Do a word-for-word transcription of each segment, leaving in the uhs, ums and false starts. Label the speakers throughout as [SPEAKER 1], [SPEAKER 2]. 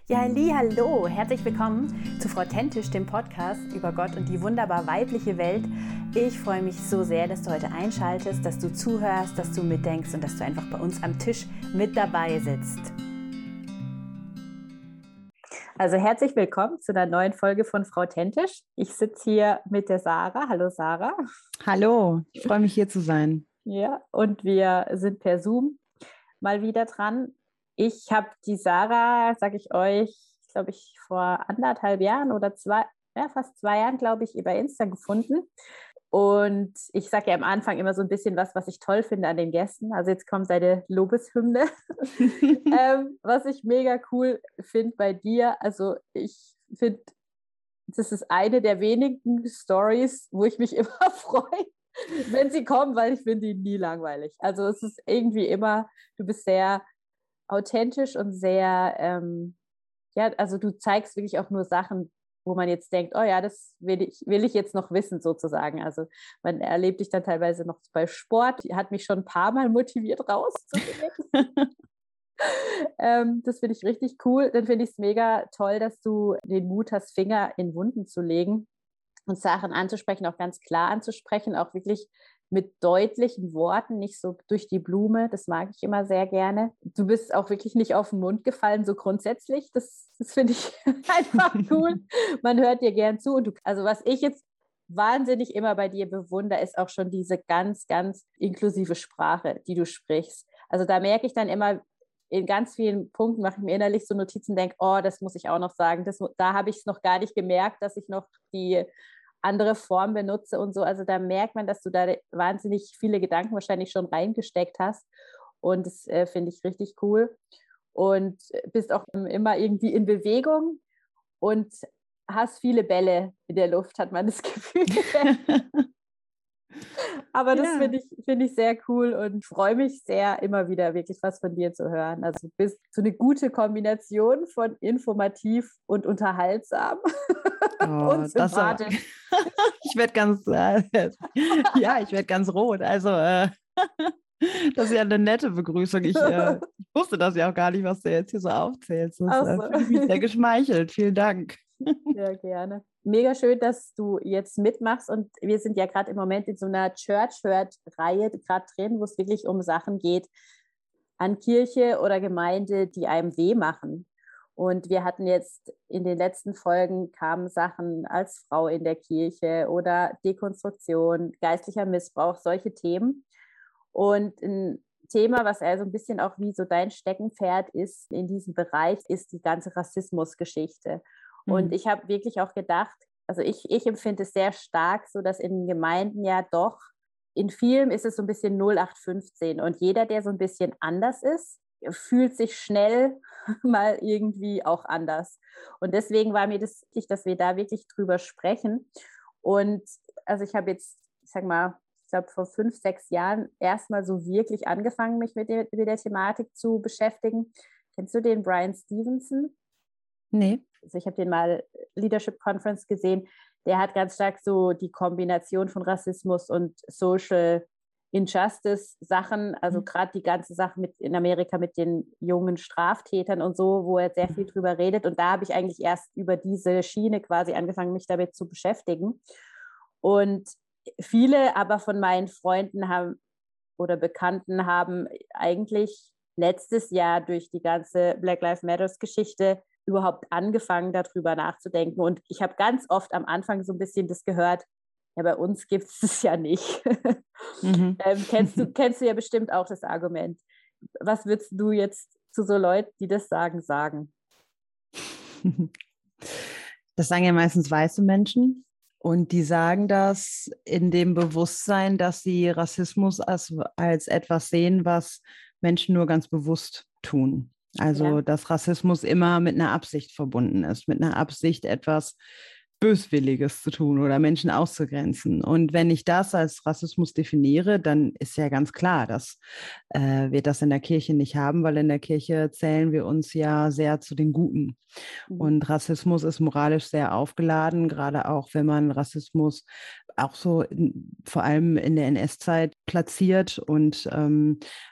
[SPEAKER 1] Ja, halli, hallo, herzlich willkommen zu Frau Tentisch, dem Podcast über Gott und die wunderbar weibliche Welt. Ich freue mich so sehr, dass du heute einschaltest, dass du zuhörst, dass du mitdenkst und dass du einfach bei uns am Tisch mit dabei sitzt. Also herzlich willkommen zu einer neuen Folge von Frau Tentisch. Ich sitze hier mit der Sarah. Hallo Sarah.
[SPEAKER 2] Hallo, ich freue mich hier zu sein.
[SPEAKER 1] Ja, und wir sind per Zoom mal wieder dran. Ich habe die Sarah, sage ich euch, glaube ich, vor anderthalb Jahren oder zwei, ja, fast zwei Jahren, glaube ich, über Insta gefunden. Und ich sage ja am Anfang immer so ein bisschen was, was ich toll finde an den Gästen. Also jetzt kommt deine Lobeshymne. ähm, was ich mega cool finde bei dir, also ich finde, das ist eine der wenigen Stories, wo ich mich immer freue, wenn sie kommen, weil ich finde die nie langweilig. Also es ist irgendwie immer, du bist sehr authentisch und sehr, ähm, ja, also du zeigst wirklich auch nur Sachen, wo man jetzt denkt, oh ja, das will ich, will ich jetzt noch wissen sozusagen. Also man erlebt dich dann teilweise noch bei Sport, die hat mich schon ein paar Mal motiviert rauszugehen. ähm, das finde ich richtig cool. Dann finde ich es mega toll, dass du den Mut hast, Finger in Wunden zu legen und Sachen anzusprechen, auch ganz klar anzusprechen, auch wirklich mit deutlichen Worten, nicht so durch die Blume. Das mag ich immer sehr gerne. Du bist auch wirklich nicht auf den Mund gefallen, so grundsätzlich. Das, das finde ich einfach cool. Man hört dir gern zu. Und du, also was ich jetzt wahnsinnig immer bei dir bewundere, ist auch schon diese ganz, ganz inklusive Sprache, die du sprichst. Also da merke ich dann immer, in ganz vielen Punkten mache ich mir innerlich so Notizen, denke, oh, das muss ich auch noch sagen. Das, da habe ich es noch gar nicht gemerkt, dass ich noch die andere Form benutze und so. Also da merkt man, dass du da wahnsinnig viele Gedanken wahrscheinlich schon reingesteckt hast. Und das äh, finde ich richtig cool. Und bist auch immer irgendwie in Bewegung und hast viele Bälle in der Luft, hat man das Gefühl. Aber das ja. finde ich, find ich sehr cool und freue mich sehr, immer wieder wirklich was von dir zu hören. Also du bist so eine gute Kombination von informativ und unterhaltsam
[SPEAKER 2] oh,
[SPEAKER 1] und sympathisch.
[SPEAKER 2] Ich werde ganz, äh, ja, ich werde ganz rot. Also äh, das ist ja eine nette Begrüßung. Ich, äh, ich wusste das ja auch gar nicht, was du jetzt hier so aufzählst. Das
[SPEAKER 1] so.
[SPEAKER 2] äh, fühle ich mich sehr geschmeichelt. Vielen Dank.
[SPEAKER 1] Ja, gerne. Mega schön, dass du jetzt mitmachst und wir sind ja gerade im Moment in so einer Church-Hurt-Reihe gerade drin, wo es wirklich um Sachen geht an Kirche oder Gemeinde, die einem weh machen. Und wir hatten jetzt in den letzten Folgen kamen Sachen als Frau in der Kirche oder Dekonstruktion, geistlicher Missbrauch, solche Themen. Und ein Thema, was also ein bisschen auch wie so dein Steckenpferd ist in diesem Bereich, ist die ganze Rassismusgeschichte. Und ich habe wirklich auch gedacht, also ich, ich empfinde es sehr stark so, dass in Gemeinden ja doch, in vielen ist es so ein bisschen null acht fünfzehn und jeder, der so ein bisschen anders ist, fühlt sich schnell mal irgendwie auch anders. Und deswegen war mir das wichtig, dass wir da wirklich drüber sprechen. Und also ich habe jetzt, ich sag mal, ich glaube vor fünf, sechs Jahren erstmal so wirklich angefangen, mich mit der, mit der Thematik zu beschäftigen. Kennst du den Brian Stevenson?
[SPEAKER 2] Nee.
[SPEAKER 1] Also ich habe den mal Leadership Conference gesehen, der hat ganz stark so die Kombination von Rassismus und Social Injustice Sachen, also mhm. gerade die ganze Sache mit in Amerika mit den jungen Straftätern und so, wo er sehr viel drüber redet und da habe ich eigentlich erst über diese Schiene quasi angefangen, mich damit zu beschäftigen und viele aber von meinen Freunden haben oder Bekannten haben eigentlich letztes Jahr durch die ganze Black Lives Matters Geschichte überhaupt angefangen, darüber nachzudenken. Und ich habe ganz oft am Anfang so ein bisschen das gehört, ja, bei uns gibt es das ja nicht. Mhm. ähm, kennst, du, kennst du ja bestimmt auch das Argument. Was würdest du jetzt zu so Leuten, die das sagen, sagen?
[SPEAKER 2] Das sagen ja meistens weiße Menschen. Und die sagen das in dem Bewusstsein, dass sie Rassismus als, als etwas sehen, was Menschen nur ganz bewusst tun. Also, ja. Dass Rassismus immer mit einer Absicht verbunden ist, mit einer Absicht, etwas Böswilliges zu tun oder Menschen auszugrenzen. Und wenn ich das als Rassismus definiere, dann ist ja ganz klar, dass äh, wir das in der Kirche nicht haben, weil in der Kirche zählen wir uns ja sehr zu den Guten. Mhm. Und Rassismus ist moralisch sehr aufgeladen, gerade auch wenn man Rassismus auch so in, vor allem in der N S-Zeit platziert und ähm,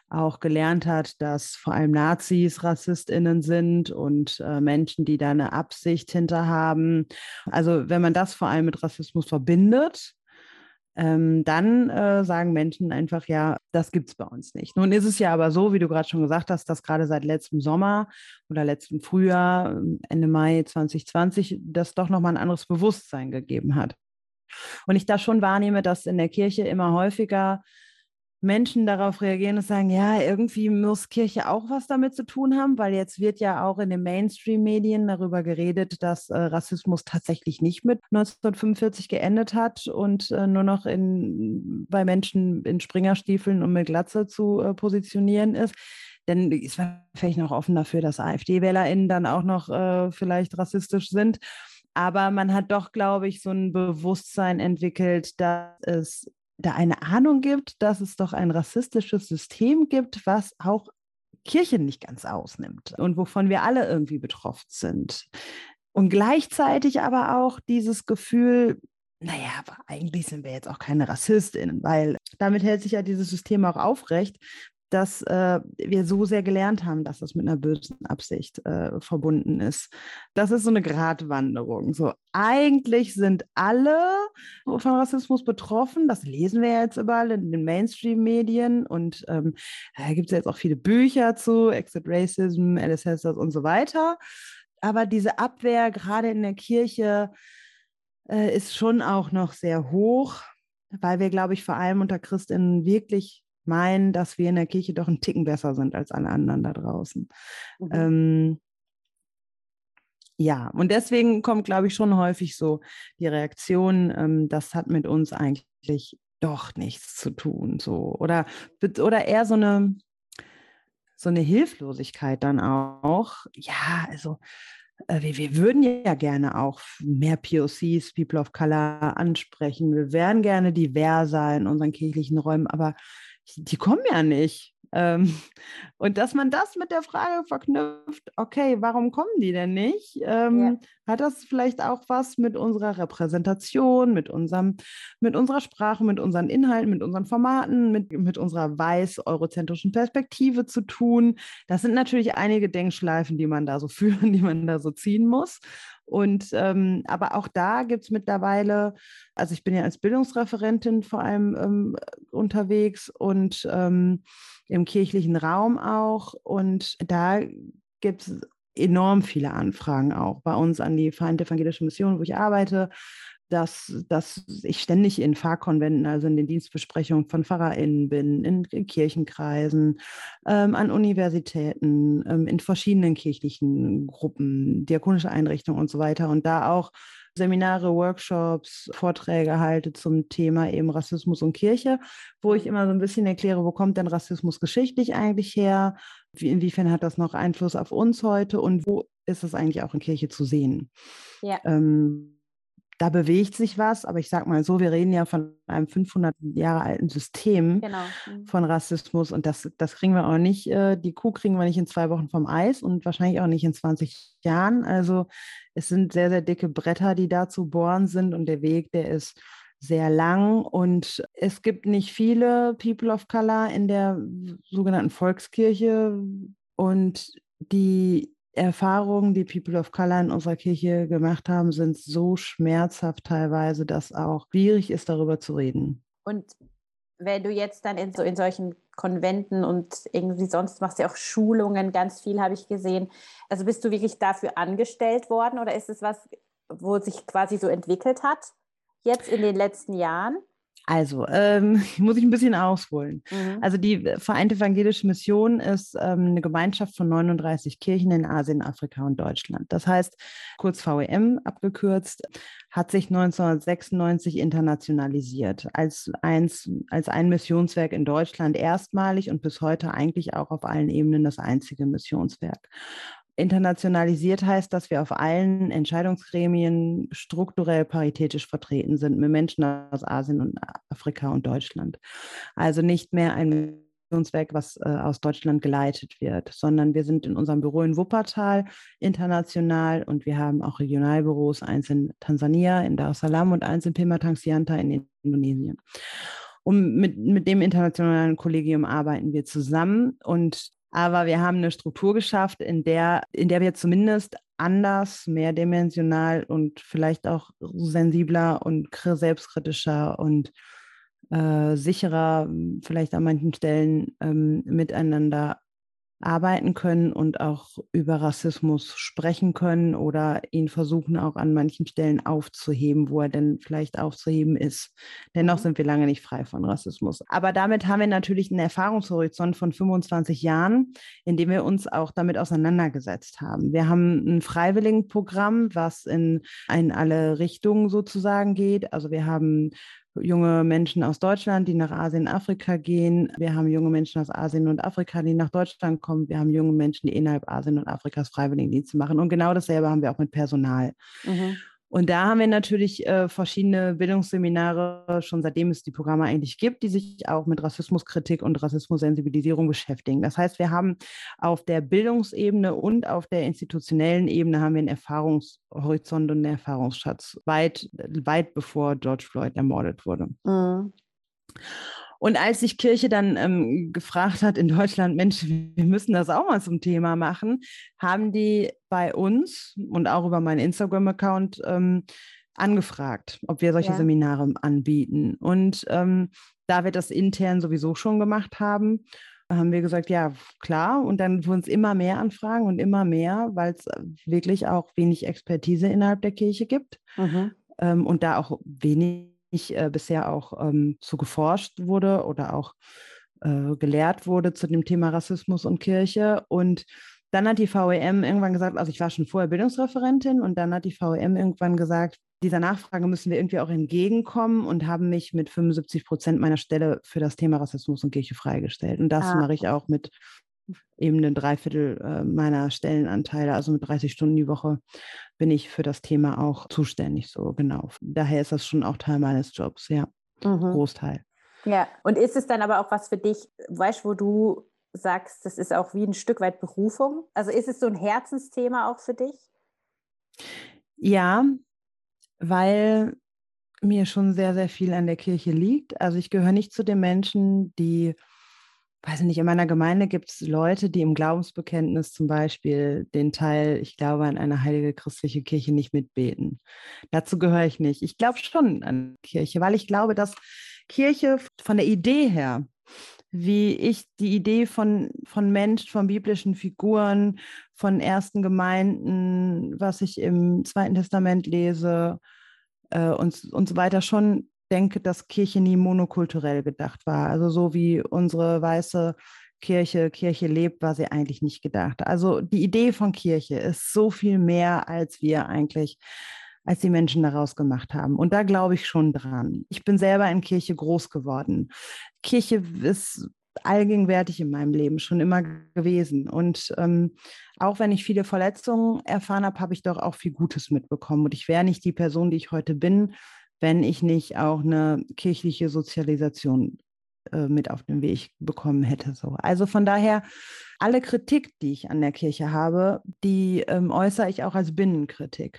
[SPEAKER 2] auch gelernt hat, dass vor allem Nazis RassistInnen sind und äh, Menschen, die da eine Absicht hinter haben. Also wenn man das vor allem mit Rassismus verbindet, ähm, dann äh, sagen Menschen einfach, ja, das gibt es bei uns nicht. Nun ist es ja aber so, wie du gerade schon gesagt hast, dass gerade seit letztem Sommer oder letztem Frühjahr, Ende Mai zwanzig zwanzig, das doch nochmal ein anderes Bewusstsein gegeben hat. Und ich da schon wahrnehme, dass in der Kirche immer häufiger Menschen darauf reagieren und sagen, ja, irgendwie muss Kirche auch was damit zu tun haben, weil jetzt wird ja auch in den Mainstream-Medien darüber geredet, dass äh, Rassismus tatsächlich nicht mit neunzehnhundertfünfundvierzig geendet hat und äh, nur noch in, bei Menschen in Springerstiefeln und mit Glatze zu äh, positionieren ist. Denn es war vielleicht noch offen dafür, dass AfD-WählerInnen dann auch noch äh, vielleicht rassistisch sind. Aber man hat doch, glaube ich, so ein Bewusstsein entwickelt, dass es da eine Ahnung gibt, dass es doch ein rassistisches System gibt, was auch Kirche nicht ganz ausnimmt und wovon wir alle irgendwie betroffen sind. Und gleichzeitig aber auch dieses Gefühl, naja, aber eigentlich sind wir jetzt auch keine RassistInnen, weil damit hält sich ja dieses System auch aufrecht, dass äh, wir so sehr gelernt haben, dass das mit einer bösen Absicht äh, verbunden ist. Das ist so eine Gratwanderung. So, eigentlich sind alle von Rassismus betroffen. Das lesen wir jetzt überall in den Mainstream-Medien. Und ähm, da gibt es jetzt auch viele Bücher zu Exit Racism, Alice Hesters und so weiter. Aber diese Abwehr, gerade in der Kirche, äh, ist schon auch noch sehr hoch, weil wir, glaube ich, vor allem unter ChristInnen wirklich meinen, dass wir in der Kirche doch einen Ticken besser sind als alle anderen da draußen. Mhm. Ähm, ja, und deswegen kommt, glaube ich, schon häufig so die Reaktion, ähm, das hat mit uns eigentlich doch nichts zu tun. So. Oder, oder eher so eine, so eine Hilflosigkeit dann auch. Ja, also äh, wir, wir würden ja gerne auch mehr P O Cs, People of Color, ansprechen. Wir wären gerne diverser in unseren kirchlichen Räumen, aber die kommen ja nicht. Ähm, und dass man das mit der Frage verknüpft, okay, warum kommen die denn nicht? Ähm, ja. Hat das vielleicht auch was mit unserer Repräsentation, mit, unserem, mit unserer Sprache, mit unseren Inhalten, mit unseren Formaten, mit, mit unserer weiß-eurozentrischen Perspektive zu tun? Das sind natürlich einige Denkschleifen, die man da so führen, die man da so ziehen muss. Und ähm, aber auch da gibt es mittlerweile, also ich bin ja als Bildungsreferentin vor allem ähm, unterwegs und ähm, im kirchlichen Raum auch. Und da gibt es enorm viele Anfragen auch bei uns an die Vereinte Evangelische Mission, wo ich arbeite, dass, dass ich ständig in Pfarrkonventen, also in den Dienstbesprechungen von PfarrerInnen bin, in, in Kirchenkreisen, ähm, an Universitäten, ähm, in verschiedenen kirchlichen Gruppen, diakonische Einrichtungen und so weiter. Und da auch Seminare, Workshops, Vorträge halte zum Thema eben Rassismus und Kirche, wo ich immer so ein bisschen erkläre, wo kommt denn Rassismus geschichtlich eigentlich her? Wie, inwiefern hat das noch Einfluss auf uns heute und wo ist es eigentlich auch in Kirche zu sehen? Ja. Ähm, da bewegt sich was, aber ich sage mal so, wir reden ja von einem fünfhundert Jahre alten System genau. von Rassismus und das, das kriegen wir auch nicht, äh, die Kuh kriegen wir nicht in zwei Wochen vom Eis und wahrscheinlich auch nicht in zwanzig Jahren. Also es sind sehr, sehr dicke Bretter, die da zu bohren sind und der Weg, der ist sehr lang und es gibt nicht viele People of Color in der sogenannten Volkskirche und die Erfahrungen, die People of Color in unserer Kirche gemacht haben, sind so schmerzhaft teilweise, dass auch schwierig ist, darüber zu reden.
[SPEAKER 1] Und wenn du jetzt dann in, so in solchen Konventen und irgendwie sonst machst du ja auch Schulungen, ganz viel habe ich gesehen. Also bist du wirklich dafür angestellt worden oder ist es was, wo sich quasi so entwickelt hat, jetzt in den letzten Jahren?
[SPEAKER 2] Also, ähm, muss ich ein bisschen ausholen. Mhm. Also die Vereinte Evangelische Mission ist ähm, eine Gemeinschaft von neununddreißig Kirchen in Asien, Afrika und Deutschland. Das heißt, kurz V E M abgekürzt, hat sich neunzehnhundertsechsundneunzig internationalisiert als, eins, als ein Missionswerk in Deutschland erstmalig und bis heute eigentlich auch auf allen Ebenen das einzige Missionswerk. Internationalisiert heißt, dass wir auf allen Entscheidungsgremien strukturell paritätisch vertreten sind mit Menschen aus Asien und Afrika und Deutschland. Also nicht mehr ein Missionswerk, was äh, aus Deutschland geleitet wird, sondern wir sind in unserem Büro in Wuppertal international und wir haben auch Regionalbüros, eins in Tansania, in Dar es Salaam und eins in Pematang Siantar in Indonesien. Und mit, mit dem internationalen Kollegium arbeiten wir zusammen. Und aber wir haben eine Struktur geschafft, in der, in der wir zumindest anders, mehrdimensional und vielleicht auch sensibler und selbstkritischer und äh, sicherer, vielleicht an manchen Stellen ähm, miteinander arbeiten können und auch über Rassismus sprechen können oder ihn versuchen auch an manchen Stellen aufzuheben, wo er denn vielleicht aufzuheben ist. Dennoch sind wir lange nicht frei von Rassismus. Aber damit haben wir natürlich einen Erfahrungshorizont von fünfundzwanzig Jahren, in dem wir uns auch damit auseinandergesetzt haben. Wir haben ein Freiwilligenprogramm, was in, in alle Richtungen sozusagen geht. Also wir haben junge Menschen aus Deutschland, die nach Asien, Afrika gehen. Wir haben junge Menschen aus Asien und Afrika, die nach Deutschland kommen. Wir haben junge Menschen, die innerhalb Asien und Afrikas Freiwilligendienste machen. Und genau dasselbe haben wir auch mit Personal. Mhm. Und da haben wir natürlich äh, verschiedene Bildungsseminare, schon seitdem es die Programme eigentlich gibt, die sich auch mit Rassismuskritik und Rassismussensibilisierung beschäftigen. Das heißt, wir haben auf der Bildungsebene und auf der institutionellen Ebene haben wir einen Erfahrungshorizont und einen Erfahrungsschatz, weit, weit bevor George Floyd ermordet wurde. Mhm. Und als sich Kirche dann ähm, gefragt hat in Deutschland, Mensch, wir müssen das auch mal zum Thema machen, haben die bei uns und auch über meinen Instagram-Account ähm, angefragt, ob wir solche ja. Seminare anbieten. Und ähm, da wir das intern sowieso schon gemacht haben, haben wir gesagt, ja, klar. Und dann wurden es immer mehr Anfragen und immer mehr, weil es wirklich auch wenig Expertise innerhalb der Kirche gibt mhm. ähm, und da auch wenig Äh, bisher auch ähm, zu geforscht wurde oder auch äh, gelehrt wurde zu dem Thema Rassismus und Kirche. Und dann hat die V E M irgendwann gesagt, also ich war schon vorher Bildungsreferentin und dann hat die V E M irgendwann gesagt, dieser Nachfrage müssen wir irgendwie auch entgegenkommen und haben mich mit fünfundsiebzig Prozent meiner Stelle für das Thema Rassismus und Kirche freigestellt. Und das ah. mache ich auch mit eben ein Dreiviertel äh, meiner Stellenanteile, also mit dreißig Stunden die Woche, bin ich für das Thema auch zuständig, so genau. Daher ist das schon auch Teil meines Jobs, ja, mhm. Großteil.
[SPEAKER 1] Ja, und ist es dann aber auch was für dich, weißt du, wo du sagst, das ist auch wie ein Stück weit Berufung? Also ist es so ein Herzensthema auch für dich?
[SPEAKER 2] Ja, weil mir schon sehr, sehr viel an der Kirche liegt. Also ich gehöre nicht zu den Menschen, die weiß nicht, in meiner Gemeinde gibt es Leute, die im Glaubensbekenntnis zum Beispiel den Teil, ich glaube an eine heilige christliche Kirche, nicht mitbeten. Dazu gehöre ich nicht. Ich glaube schon an Kirche, weil ich glaube, dass Kirche von der Idee her, wie ich die Idee von, von Mensch, von biblischen Figuren, von ersten Gemeinden, was ich im Zweiten Testament lese äh, und, und so weiter schon denke, dass Kirche nie monokulturell gedacht war. Also so wie unsere weiße Kirche, Kirche lebt, war sie eigentlich nicht gedacht. Also die Idee von Kirche ist so viel mehr, als wir eigentlich, als die Menschen daraus gemacht haben. Und da glaube ich schon dran. Ich bin selber in Kirche groß geworden. Kirche ist allgegenwärtig in meinem Leben schon immer gewesen. Und ähm, auch wenn ich viele Verletzungen erfahren habe, habe ich doch auch viel Gutes mitbekommen. Und ich wäre nicht die Person, die ich heute bin, wenn ich nicht auch eine kirchliche Sozialisation äh, mit auf den Weg bekommen hätte. So. Also von daher, alle Kritik, die ich an der Kirche habe, die ähm, äußere ich auch als Binnenkritik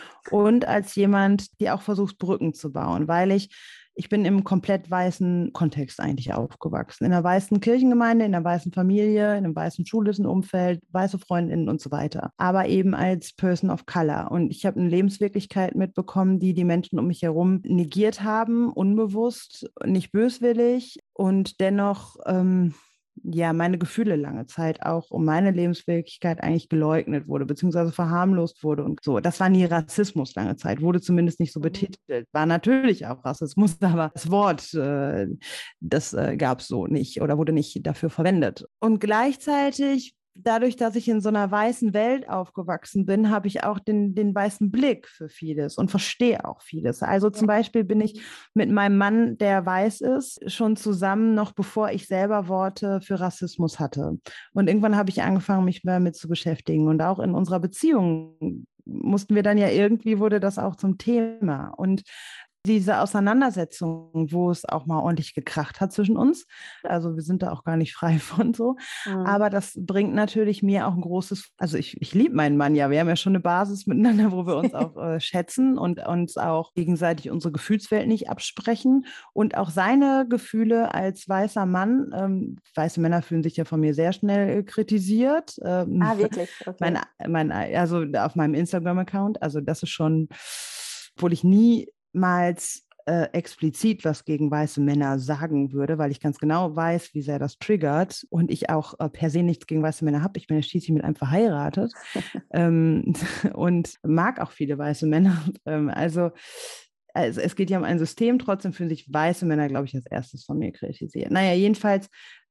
[SPEAKER 2] und als jemand, die auch versucht, Brücken zu bauen, weil ich Ich bin im komplett weißen Kontext eigentlich aufgewachsen. In einer weißen Kirchengemeinde, in einer weißen Familie, in einem weißen schulischen Umfeld, weiße Freundinnen und so weiter. Aber eben als Person of Color. Und ich habe eine Lebenswirklichkeit mitbekommen, die die Menschen um mich herum negiert haben, unbewusst, nicht böswillig und dennoch ähm, ja, meine Gefühle lange Zeit auch um meine Lebenswirklichkeit eigentlich geleugnet wurde, beziehungsweise verharmlost wurde und so. Das war nie Rassismus lange Zeit, wurde zumindest nicht so betitelt. War natürlich auch Rassismus, aber das Wort, äh, das äh, gab es so nicht oder wurde nicht dafür verwendet. Und gleichzeitig, dadurch, dass ich in so einer weißen Welt aufgewachsen bin, habe ich auch den, den weißen Blick für vieles und verstehe auch vieles. Also zum Beispiel bin ich mit meinem Mann, der weiß ist, schon zusammen, noch bevor ich selber Worte für Rassismus hatte. Und irgendwann habe ich angefangen, mich damit zu beschäftigen. Und auch in unserer Beziehung mussten wir dann ja irgendwie, wurde das auch zum Thema. Und diese Auseinandersetzung, wo es auch mal ordentlich gekracht hat zwischen uns. Also wir sind da auch gar nicht frei von so. Mhm. Aber das bringt natürlich mir auch ein großes, also ich, ich liebe meinen Mann ja. Wir haben ja schon eine Basis miteinander, wo wir uns auch äh, schätzen und uns auch gegenseitig unsere Gefühlswelt nicht absprechen. Und auch seine Gefühle als weißer Mann, ähm, weiße Männer fühlen sich ja von mir sehr schnell äh, kritisiert. Ähm,
[SPEAKER 1] ah, wirklich? Okay.
[SPEAKER 2] Mein, mein, also auf meinem Instagram-Account, also das ist schon, obwohl ich nie niemals äh, explizit was gegen weiße Männer sagen würde, weil ich ganz genau weiß, wie sehr das triggert und ich auch äh, per se nichts gegen weiße Männer habe. Ich bin ja schließlich mit einem verheiratet ähm, und mag auch viele weiße Männer. Ähm, also, also es geht ja um ein System, trotzdem fühlen sich weiße Männer, glaube ich, als erstes von mir kritisiert. Naja, jedenfalls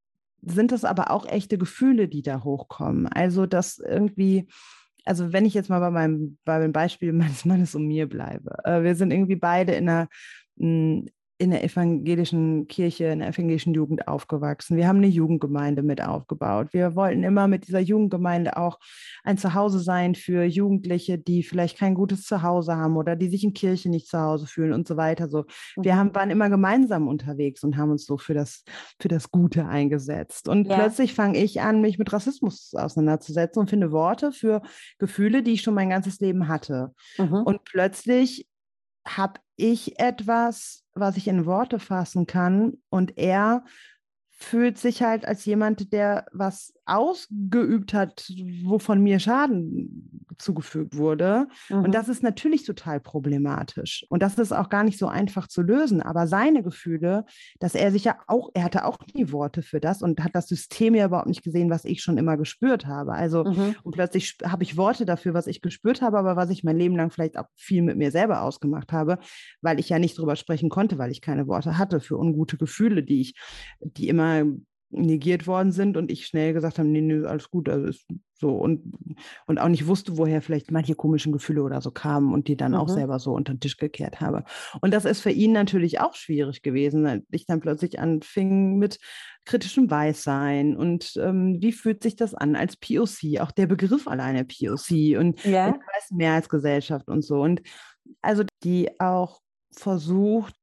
[SPEAKER 2] sind das aber auch echte Gefühle, die da hochkommen. Also, dass irgendwie also wenn ich jetzt mal bei meinem, bei dem Beispiel meines Mannes und mir bleibe. Äh, wir sind irgendwie beide in einer, in der evangelischen Kirche, in der evangelischen Jugend aufgewachsen. Wir haben eine Jugendgemeinde mit aufgebaut. Wir wollten immer mit dieser Jugendgemeinde auch ein Zuhause sein für Jugendliche, die vielleicht kein gutes Zuhause haben oder die sich in Kirche nicht zu Hause fühlen und so weiter. So, wir haben, waren immer gemeinsam unterwegs und haben uns so für das, für das Gute eingesetzt. Und ja. plötzlich fange ich an, mich mit Rassismus auseinanderzusetzen und finde Worte für Gefühle, die ich schon mein ganzes Leben hatte. Mhm. Und plötzlich habe ich etwas, was ich in Worte fassen kann und er fühlt sich halt als jemand, der was ausgeübt hat, wovon mir Schaden zugefügt wurde. Mhm. Und das ist natürlich total problematisch. Und das ist auch gar nicht so einfach zu lösen. Aber seine Gefühle, dass er sich ja auch, er hatte auch nie Worte für das und hat das System ja überhaupt nicht gesehen, was ich schon immer gespürt habe. Also, mhm. und plötzlich habe ich Worte dafür, was ich gespürt habe, aber was ich mein Leben lang vielleicht auch viel mit mir selber ausgemacht habe, weil ich ja nicht drüber sprechen konnte, weil ich keine Worte hatte für ungute Gefühle, die ich, die immer negiert worden sind und ich schnell gesagt habe, nee, nee, alles gut, also ist so und, und auch nicht wusste, woher vielleicht manche komischen Gefühle oder so kamen und die dann mhm. auch selber so unter den Tisch gekehrt habe. Und das ist für ihn natürlich auch schwierig gewesen, weil ich dann plötzlich anfing mit kritischem Weißsein und ähm, wie fühlt sich das an als P O C, auch der Begriff alleine P O C und ja. in der weißen Mehrheitsgesellschaft und so und also die auch versucht,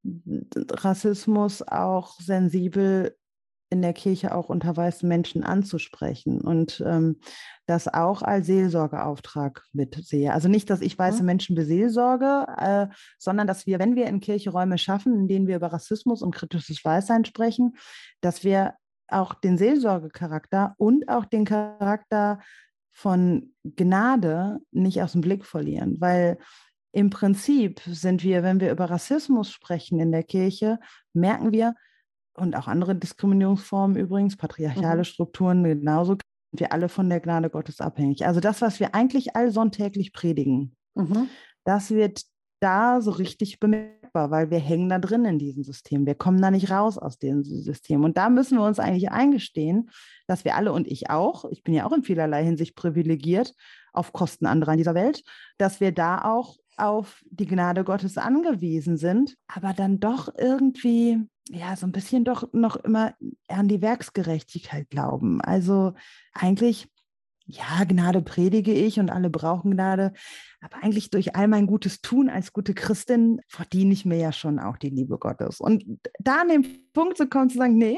[SPEAKER 2] Rassismus auch sensibel in der Kirche auch unter weißen Menschen anzusprechen und ähm, das auch als Seelsorgeauftrag mitsehe. Also nicht, dass ich weiße Menschen beseelsorge, äh, sondern dass wir, wenn wir in Kirche Räume schaffen, in denen wir über Rassismus und kritisches Weißsein sprechen, dass wir auch den Seelsorgecharakter und auch den Charakter von Gnade nicht aus dem Blick verlieren, weil im Prinzip sind wir, wenn wir über Rassismus sprechen in der Kirche, merken wir, und auch andere Diskriminierungsformen übrigens, patriarchale mhm. Strukturen genauso, sind wir alle von der Gnade Gottes abhängig. Also das, was wir eigentlich allsonntäglich predigen, mhm. das wird da so richtig bemerkbar, weil wir hängen da drin in diesem System. Wir kommen da nicht raus aus diesem System. Und da müssen wir uns eigentlich eingestehen, dass wir alle und ich auch, ich bin ja auch in vielerlei Hinsicht privilegiert, auf Kosten anderer in dieser Welt, dass wir da auch auf die Gnade Gottes angewiesen sind, aber dann doch irgendwie, ja, so ein bisschen doch noch immer an die Werksgerechtigkeit glauben. Also eigentlich, ja, Gnade predige ich und alle brauchen Gnade, aber eigentlich durch all mein gutes Tun als gute Christin verdiene ich mir ja schon auch die Liebe Gottes. Und da an den Punkt zu kommen, zu sagen, nee,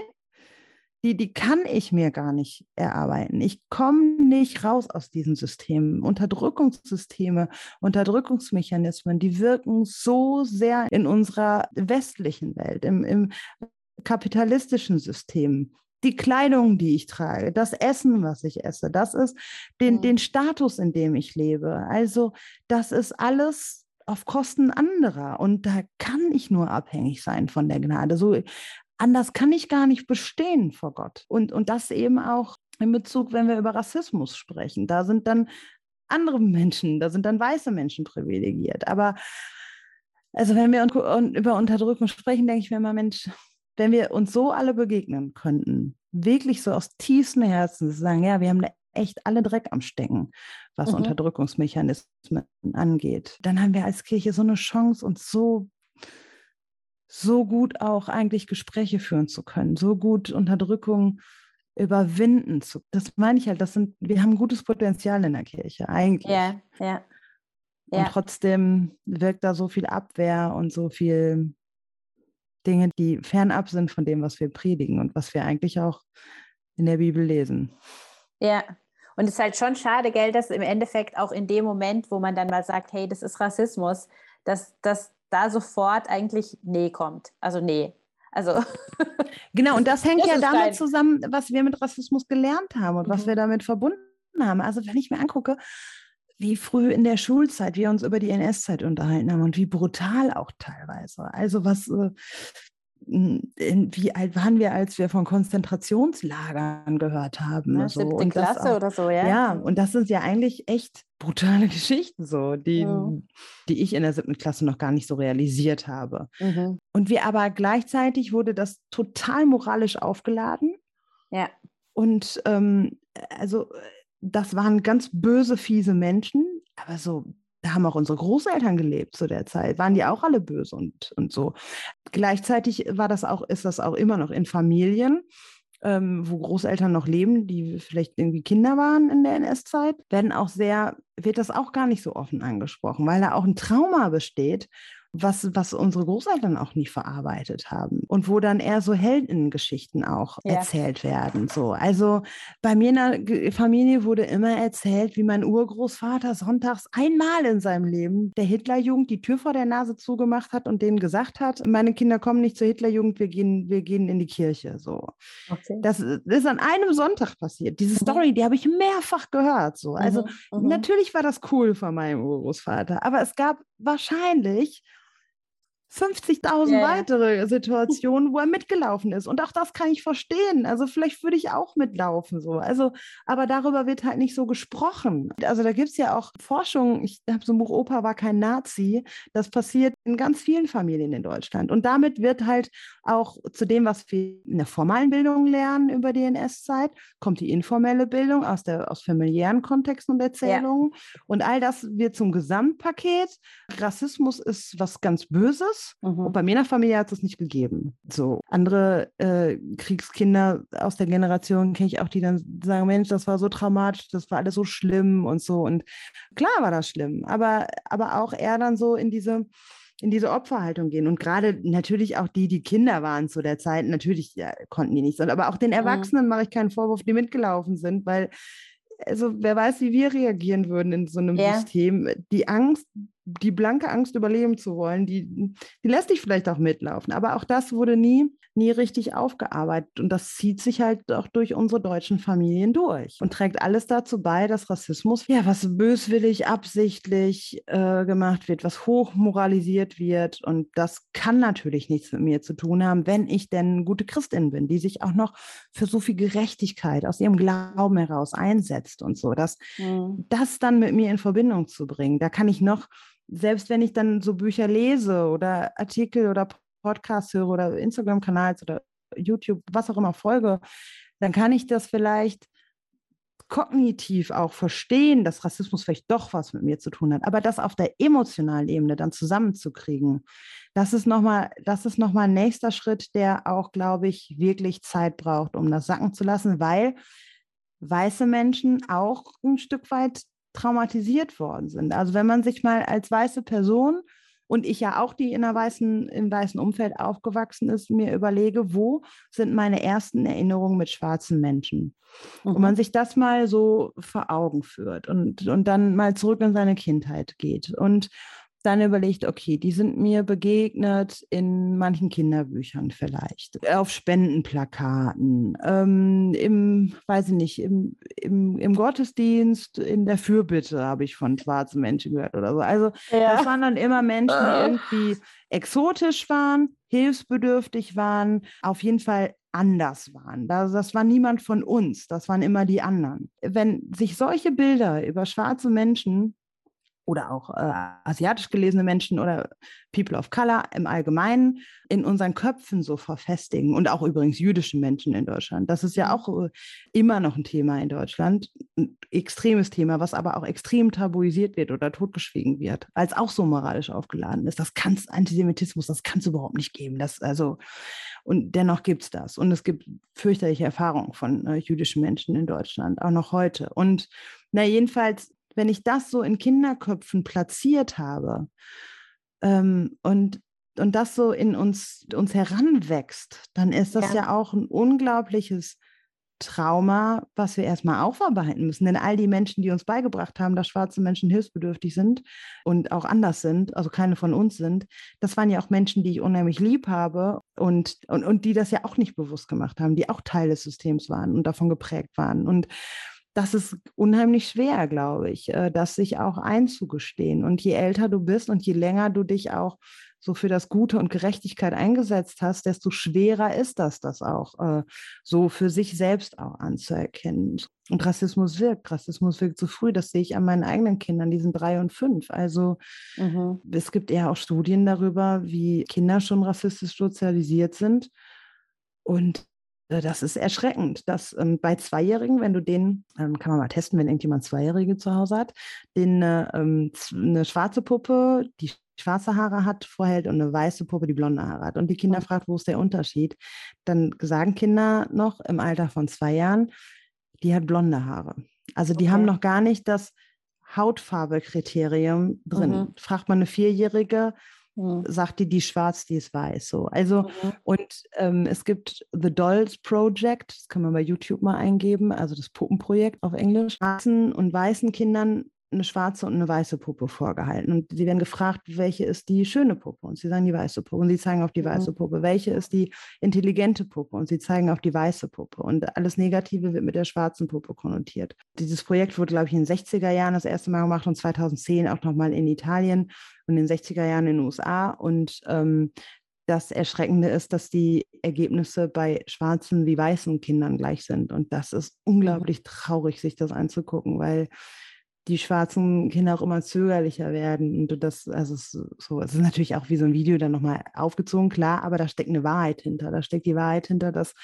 [SPEAKER 2] Die, die kann ich mir gar nicht erarbeiten. Ich komme nicht raus aus diesen Systemen. Unterdrückungssysteme, Unterdrückungsmechanismen, die wirken so sehr in unserer westlichen Welt, im, im kapitalistischen System. Die Kleidung, die ich trage, das Essen, was ich esse, das ist den, mhm. den Status, in dem ich lebe. Also das ist alles auf Kosten anderer. Und da kann ich nur abhängig sein von der Gnade. So anders kann ich gar nicht bestehen vor Gott. Und, und das eben auch in Bezug, wenn wir über Rassismus sprechen. Da sind dann andere Menschen, da sind dann weiße Menschen privilegiert. Aber also wenn wir über Unterdrückung sprechen, denke ich mir immer, Mensch, wenn wir uns so alle begegnen könnten, wirklich so aus tiefstem Herzen sagen, ja, wir haben da echt alle Dreck am Stecken, was mhm. Unterdrückungsmechanismen angeht, dann haben wir als Kirche so eine Chance, uns so so gut auch eigentlich Gespräche führen zu können, so gut Unterdrückung überwinden zu. Das meine ich halt, das sind, wir haben gutes Potenzial in der Kirche eigentlich.
[SPEAKER 1] Ja, ja. Ja.
[SPEAKER 2] Und trotzdem wirkt da so viel Abwehr und so viel Dinge, die fernab sind von dem, was wir predigen und was wir eigentlich auch in der Bibel lesen.
[SPEAKER 1] Ja, und es ist halt schon schade, gell, dass im Endeffekt auch in dem Moment, wo man dann mal sagt, hey, das ist Rassismus, dass, dass da sofort eigentlich nee kommt. Also nee. Also
[SPEAKER 2] genau, und das hängt
[SPEAKER 1] das
[SPEAKER 2] ja
[SPEAKER 1] ist
[SPEAKER 2] damit
[SPEAKER 1] kein...
[SPEAKER 2] zusammen, was wir mit Rassismus gelernt haben und
[SPEAKER 1] Mhm.
[SPEAKER 2] was wir damit verbunden haben. Also wenn ich mir angucke, wie früh in der Schulzeit wir uns über die N S-Zeit unterhalten haben und wie brutal auch teilweise. Also was, äh, wie alt waren wir, als wir von Konzentrationslagern gehört haben?
[SPEAKER 1] Ne,
[SPEAKER 2] So.
[SPEAKER 1] siebte
[SPEAKER 2] Und das
[SPEAKER 1] Klasse
[SPEAKER 2] auch,
[SPEAKER 1] oder so, ja?
[SPEAKER 2] ja,
[SPEAKER 1] Mhm.
[SPEAKER 2] und das sind ja eigentlich echt brutale Geschichten, so, die,
[SPEAKER 1] Mhm.
[SPEAKER 2] die ich in der siebten Klasse noch gar nicht so realisiert habe.
[SPEAKER 1] Mhm.
[SPEAKER 2] Und wir aber gleichzeitig wurde das total moralisch aufgeladen.
[SPEAKER 1] Ja.
[SPEAKER 2] Und ähm, also das waren ganz böse, fiese Menschen, aber so, da haben auch unsere Großeltern gelebt zu der Zeit, waren die auch alle böse und, und so. Gleichzeitig war das auch, ist das auch immer noch in Familien, ähm, wo Großeltern noch leben, die vielleicht irgendwie Kinder waren in der N S-Zeit, werden auch sehr, wird das auch gar nicht so offen angesprochen, weil da auch ein Trauma besteht, was, was unsere Großeltern auch nie verarbeitet haben und wo dann eher so Heldengeschichten auch
[SPEAKER 1] Ja.
[SPEAKER 2] erzählt werden. So. Also bei mir in der Familie wurde immer erzählt, wie mein Urgroßvater sonntags einmal in seinem Leben der Hitlerjugend die Tür vor der Nase zugemacht hat und denen gesagt hat, meine Kinder kommen nicht zur Hitlerjugend, wir gehen, wir gehen in die Kirche. So.
[SPEAKER 1] Okay.
[SPEAKER 2] Das ist an einem Sonntag passiert. Diese
[SPEAKER 1] Mhm.
[SPEAKER 2] Story, die habe ich mehrfach gehört. So. Also
[SPEAKER 1] Mhm. Mhm.
[SPEAKER 2] natürlich war das cool von meinem Urgroßvater, aber es gab wahrscheinlich fünfzigtausend
[SPEAKER 1] Ja, ja.
[SPEAKER 2] weitere Situationen, wo er mitgelaufen ist. Und auch das kann ich verstehen. Also vielleicht würde ich auch mitlaufen. So. Also, aber darüber wird halt nicht so gesprochen. Also da gibt es ja auch Forschung. Ich habe so ein Buch, Opa war kein Nazi. Das passiert in ganz vielen Familien in Deutschland. Und damit wird halt auch zu dem, was wir in der formalen Bildung lernen über die N S-Zeit, kommt die informelle Bildung aus, der, aus familiären Kontexten und Erzählungen. Ja. Und all das wird zum Gesamtpaket. Rassismus ist was ganz Böses. Mhm. Und bei mir in der Familie hat es das nicht gegeben. So andere äh, Kriegskinder aus der Generation kenne ich auch, die dann sagen, Mensch, das war so traumatisch, das war alles so schlimm und so. Und klar war das schlimm, aber, aber auch eher dann so in diese in diese Opferhaltung gehen. Und gerade natürlich auch die, die Kinder waren zu der Zeit, natürlich ja, konnten die nicht. Aber auch den Erwachsenen mhm. mache ich keinen Vorwurf, die mitgelaufen sind, weil also wer weiß, wie wir reagieren würden in so einem ja. System. Die Angst, die blanke Angst, überleben zu wollen, die, die lässt dich vielleicht auch mitlaufen. Aber auch das wurde nie, nie richtig aufgearbeitet. Und das zieht sich halt auch durch unsere deutschen Familien durch und trägt alles dazu bei, dass Rassismus, ja, was böswillig, absichtlich äh, gemacht wird, was hochmoralisiert wird. Und das kann natürlich nichts mit mir zu tun haben, wenn ich denn eine gute Christin bin, die sich auch noch für so viel Gerechtigkeit aus ihrem Glauben heraus einsetzt und so. Das, mhm. das dann mit mir in Verbindung zu bringen, da kann ich noch, selbst wenn ich dann so Bücher lese oder Artikel oder Podcasts höre oder Instagram-Kanals oder YouTube, was auch immer folge, dann kann ich das vielleicht kognitiv auch verstehen, dass Rassismus vielleicht doch was mit mir zu tun hat. Aber das auf der emotionalen Ebene dann zusammenzukriegen, das ist nochmal, das ist nochmal ein nächster Schritt, der auch, glaube ich, wirklich Zeit braucht, um das sacken zu lassen, weil weiße Menschen auch ein Stück weit traumatisiert worden sind. Also wenn man sich mal als weiße Person, und ich ja auch, die in einer weißen, im weißen Umfeld aufgewachsen ist, mir überlege, wo sind meine ersten Erinnerungen mit schwarzen Menschen? Mhm. Und man sich das mal so vor Augen führt und, und dann mal zurück in seine Kindheit geht und dann überlegt, okay, die sind mir begegnet in manchen Kinderbüchern vielleicht, auf Spendenplakaten, ähm, im, weiß ich nicht, im, im, im Gottesdienst, in der Fürbitte habe ich von schwarzen Menschen gehört oder so. Also ja. Das waren dann immer Menschen, die irgendwie exotisch waren, hilfsbedürftig waren, auf jeden Fall anders waren. Das, das war niemand von uns, das waren immer die anderen. Wenn sich solche Bilder über schwarze Menschen oder auch äh, asiatisch gelesene Menschen oder People of Color im Allgemeinen in unseren Köpfen so verfestigen und auch übrigens jüdische Menschen in Deutschland. Das ist ja auch äh, immer noch ein Thema in Deutschland, ein extremes Thema, was aber auch extrem tabuisiert wird oder totgeschwiegen wird, als auch so moralisch aufgeladen ist. Das kann Antisemitismus, das kann es überhaupt nicht geben. Das, also, und dennoch gibt es das. Und es gibt fürchterliche Erfahrungen von äh, jüdischen Menschen in Deutschland, auch noch heute. Und na, jedenfalls wenn ich das so in Kinderköpfen platziert habe ähm, und, und das so in uns, uns heranwächst, dann ist das ja, ja auch ein unglaubliches Trauma, was wir erstmal aufarbeiten müssen. Denn all die Menschen, die uns beigebracht haben, dass schwarze Menschen hilfsbedürftig sind und auch anders sind, also keine von uns sind, das waren ja auch Menschen, die ich unheimlich lieb habe und, und, und die das ja auch nicht bewusst gemacht haben, die auch Teil des Systems waren und davon geprägt waren. Und das ist unheimlich schwer, glaube ich, das sich auch einzugestehen. Und je älter du bist und je länger du dich auch so für das Gute und Gerechtigkeit eingesetzt hast, desto schwerer ist das, das auch äh, so für sich selbst auch anzuerkennen. Und Rassismus wirkt. Rassismus wirkt so früh. Das sehe ich an meinen eigenen Kindern, die sind drei und fünf. Also mhm. es gibt eher auch Studien darüber, wie Kinder schon rassistisch sozialisiert sind. Und das ist erschreckend, dass ähm, bei Zweijährigen, wenn du den, ähm, kann man mal testen, wenn irgendjemand Zweijährige zu Hause hat, den ähm, eine schwarze Puppe, die schwarze Haare hat, vorhält und eine weiße Puppe, die blonde Haare hat. Und die Kinder mhm. fragt, wo ist der Unterschied? Dann sagen Kinder noch im Alter von zwei Jahren, die hat blonde Haare. Also die okay. haben noch gar nicht das Hautfarbe-Kriterium drin. Mhm. Fragt man eine Vierjährige, mhm. sagt die, die schwarz, die ist weiß. So. Also, mhm. und ähm, es gibt The Dolls Project, das kann man bei YouTube mal eingeben, also das Puppenprojekt auf Englisch, schwarzen und weißen Kindern eine schwarze und eine weiße Puppe vorgehalten. Und sie werden gefragt, welche ist die schöne Puppe? Und sie sagen die weiße Puppe. Und sie zeigen auf die mhm. weiße Puppe. Welche ist die intelligente Puppe? Und sie zeigen auf die weiße Puppe. Und alles Negative wird mit der schwarzen Puppe konnotiert. Dieses Projekt wurde, glaube ich, in den sechziger Jahren das erste Mal gemacht und zweitausendzehn auch nochmal in Italien und in den sechziger Jahren in den U S A. Und ähm, das Erschreckende ist, dass die Ergebnisse bei schwarzen wie weißen Kindern gleich sind. Und das ist unglaublich mhm. traurig, sich das anzugucken, weil die schwarzen Kinder auch immer zögerlicher werden. Und das, also es ist so, es ist natürlich auch wie so ein Video dann nochmal aufgezogen, klar, aber da steckt eine Wahrheit hinter. Da steckt die Wahrheit hinter, dass,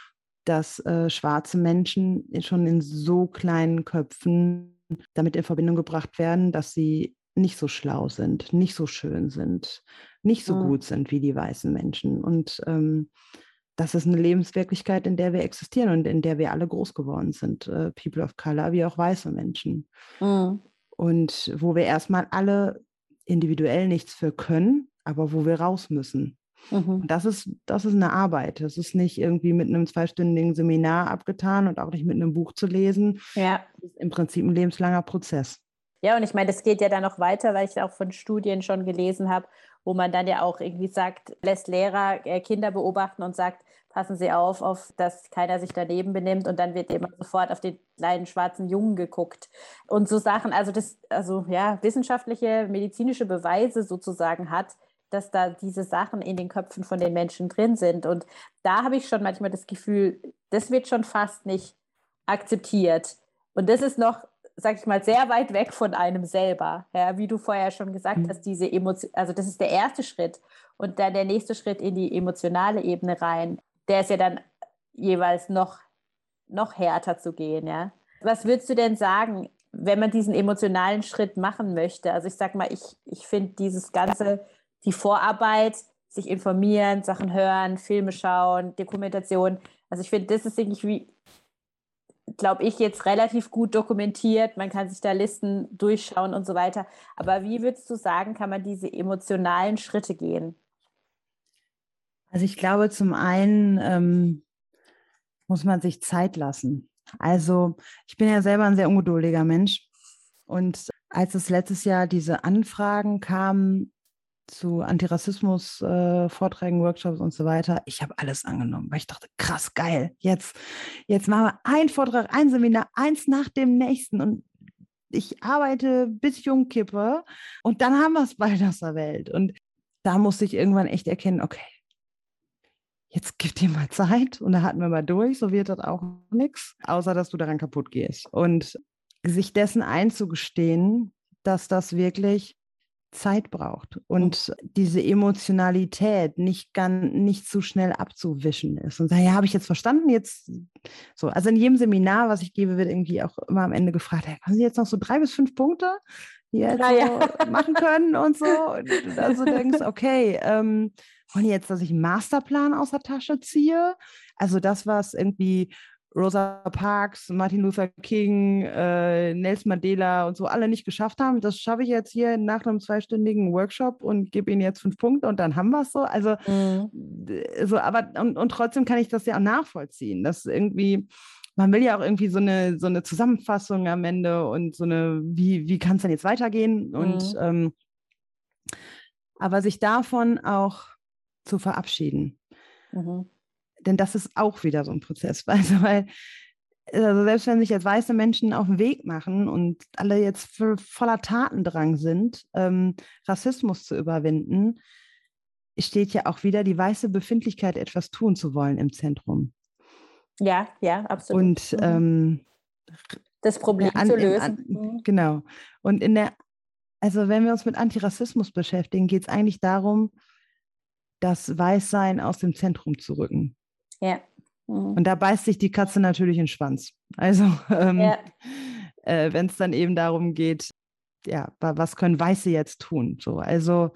[SPEAKER 2] dass äh, schwarze Menschen schon in so kleinen Köpfen damit in Verbindung gebracht werden, dass sie nicht so schlau sind, nicht so schön sind, nicht so mhm. gut sind wie die weißen Menschen. Und ähm, das ist eine Lebenswirklichkeit, in der wir existieren und in der wir alle groß geworden sind, äh, People of Color, wie auch weiße Menschen. Mhm. Und wo wir erstmal alle individuell nichts für können, aber wo wir raus müssen. Mhm. Und das ist, das ist eine Arbeit. Das ist nicht irgendwie mit einem zweistündigen Seminar abgetan und auch nicht mit einem Buch zu lesen. Ja. Das ist im Prinzip ein lebenslanger Prozess.
[SPEAKER 1] Ja, und ich meine, das geht ja dann noch weiter, weil ich auch von Studien schon gelesen habe, wo man dann ja auch irgendwie sagt, lässt Lehrer äh, Kinder beobachten und sagt, passen Sie auf, auf, dass keiner sich daneben benimmt, und dann wird immer sofort auf den kleinen schwarzen Jungen geguckt und so Sachen. Also das, also ja, wissenschaftliche, medizinische Beweise sozusagen hat, dass da diese Sachen in den Köpfen von den Menschen drin sind. Und da habe ich schon manchmal das Gefühl, das wird schon fast nicht akzeptiert. Und das ist noch, sag ich mal, sehr weit weg von einem selber. Ja, wie du vorher schon gesagt hast, diese Emotion, also das ist der erste Schritt. Und dann der nächste Schritt in die emotionale Ebene rein, der ist ja dann jeweils noch, noch härter zu gehen. Ja? Was würdest du denn sagen, wenn man diesen emotionalen Schritt machen möchte? Also ich sag mal, ich, ich finde dieses ganze, die Vorarbeit, sich informieren, Sachen hören, Filme schauen, Dokumentation, also ich finde, das ist irgendwie, glaube ich, jetzt relativ gut dokumentiert. Man kann sich da Listen durchschauen und so weiter. Aber wie würdest du sagen, kann man diese emotionalen Schritte gehen?
[SPEAKER 2] Also ich glaube, zum einen ähm, muss man sich Zeit lassen. Also ich bin ja selber ein sehr ungeduldiger Mensch. Und als es letztes Jahr diese Anfragen kamen zu Antirassismus-Vorträgen, äh, Workshops und so weiter, ich habe alles angenommen, weil ich dachte, krass, geil, jetzt, jetzt machen wir einen Vortrag, ein Seminar, eins nach dem nächsten, und ich arbeite, bis ich umkippe, und dann haben wir es bald aus der Welt. Und da musste ich irgendwann echt erkennen, okay, jetzt gib dir mal Zeit, und da hatten wir mal durch, so wird das auch nichts, außer dass du daran kaputt gehst. Und sich dessen einzugestehen, dass das wirklich Zeit braucht und mhm. diese Emotionalität nicht ganz, nicht zu schnell abzuwischen ist und sagen, ja, habe ich jetzt verstanden, jetzt so. Also in jedem Seminar, was ich gebe, wird irgendwie auch immer am Ende gefragt, hey, haben Sie jetzt noch so drei bis fünf Punkte, die wir jetzt ja, so ja. machen können und so. Und du dann so denkst, okay, ähm, wollen die jetzt, dass ich einen Masterplan aus der Tasche ziehe? Also das, was irgendwie Rosa Parks, Martin Luther King, äh, Nelson Mandela und so alle nicht geschafft haben. Das schaffe ich jetzt hier nach einem zweistündigen Workshop und gebe ihnen jetzt fünf Punkte und dann haben wir es so. Also,
[SPEAKER 1] Mhm.
[SPEAKER 2] so, aber und, und trotzdem kann ich das ja auch nachvollziehen, dass irgendwie, man will ja auch irgendwie so eine, so eine Zusammenfassung am Ende und so eine, wie, wie kann es denn jetzt weitergehen? Und
[SPEAKER 1] Mhm.
[SPEAKER 2] ähm, aber sich davon auch zu verabschieden.
[SPEAKER 1] Mhm.
[SPEAKER 2] Denn das ist auch wieder so ein Prozess. Also, weil, also selbst wenn sich jetzt weiße Menschen auf den Weg machen und alle jetzt voller Tatendrang sind, ähm, Rassismus zu überwinden, steht ja auch wieder die weiße Befindlichkeit, etwas tun zu wollen, im Zentrum.
[SPEAKER 1] Ja, ja, absolut.
[SPEAKER 2] Und
[SPEAKER 1] Mhm.
[SPEAKER 2] ähm,
[SPEAKER 1] das Problem
[SPEAKER 2] an,
[SPEAKER 1] zu
[SPEAKER 2] im,
[SPEAKER 1] lösen.
[SPEAKER 2] an,
[SPEAKER 1] Mhm.
[SPEAKER 2] genau. Und in der, also wenn wir uns mit Antirassismus beschäftigen, geht es eigentlich darum, das Weißsein aus dem Zentrum zu rücken.
[SPEAKER 1] Ja. Mhm.
[SPEAKER 2] Und da beißt sich die Katze natürlich in den Schwanz. Also ähm,
[SPEAKER 1] Ja.
[SPEAKER 2] äh, wenn es dann eben darum geht, ja, was können Weiße jetzt tun? So, also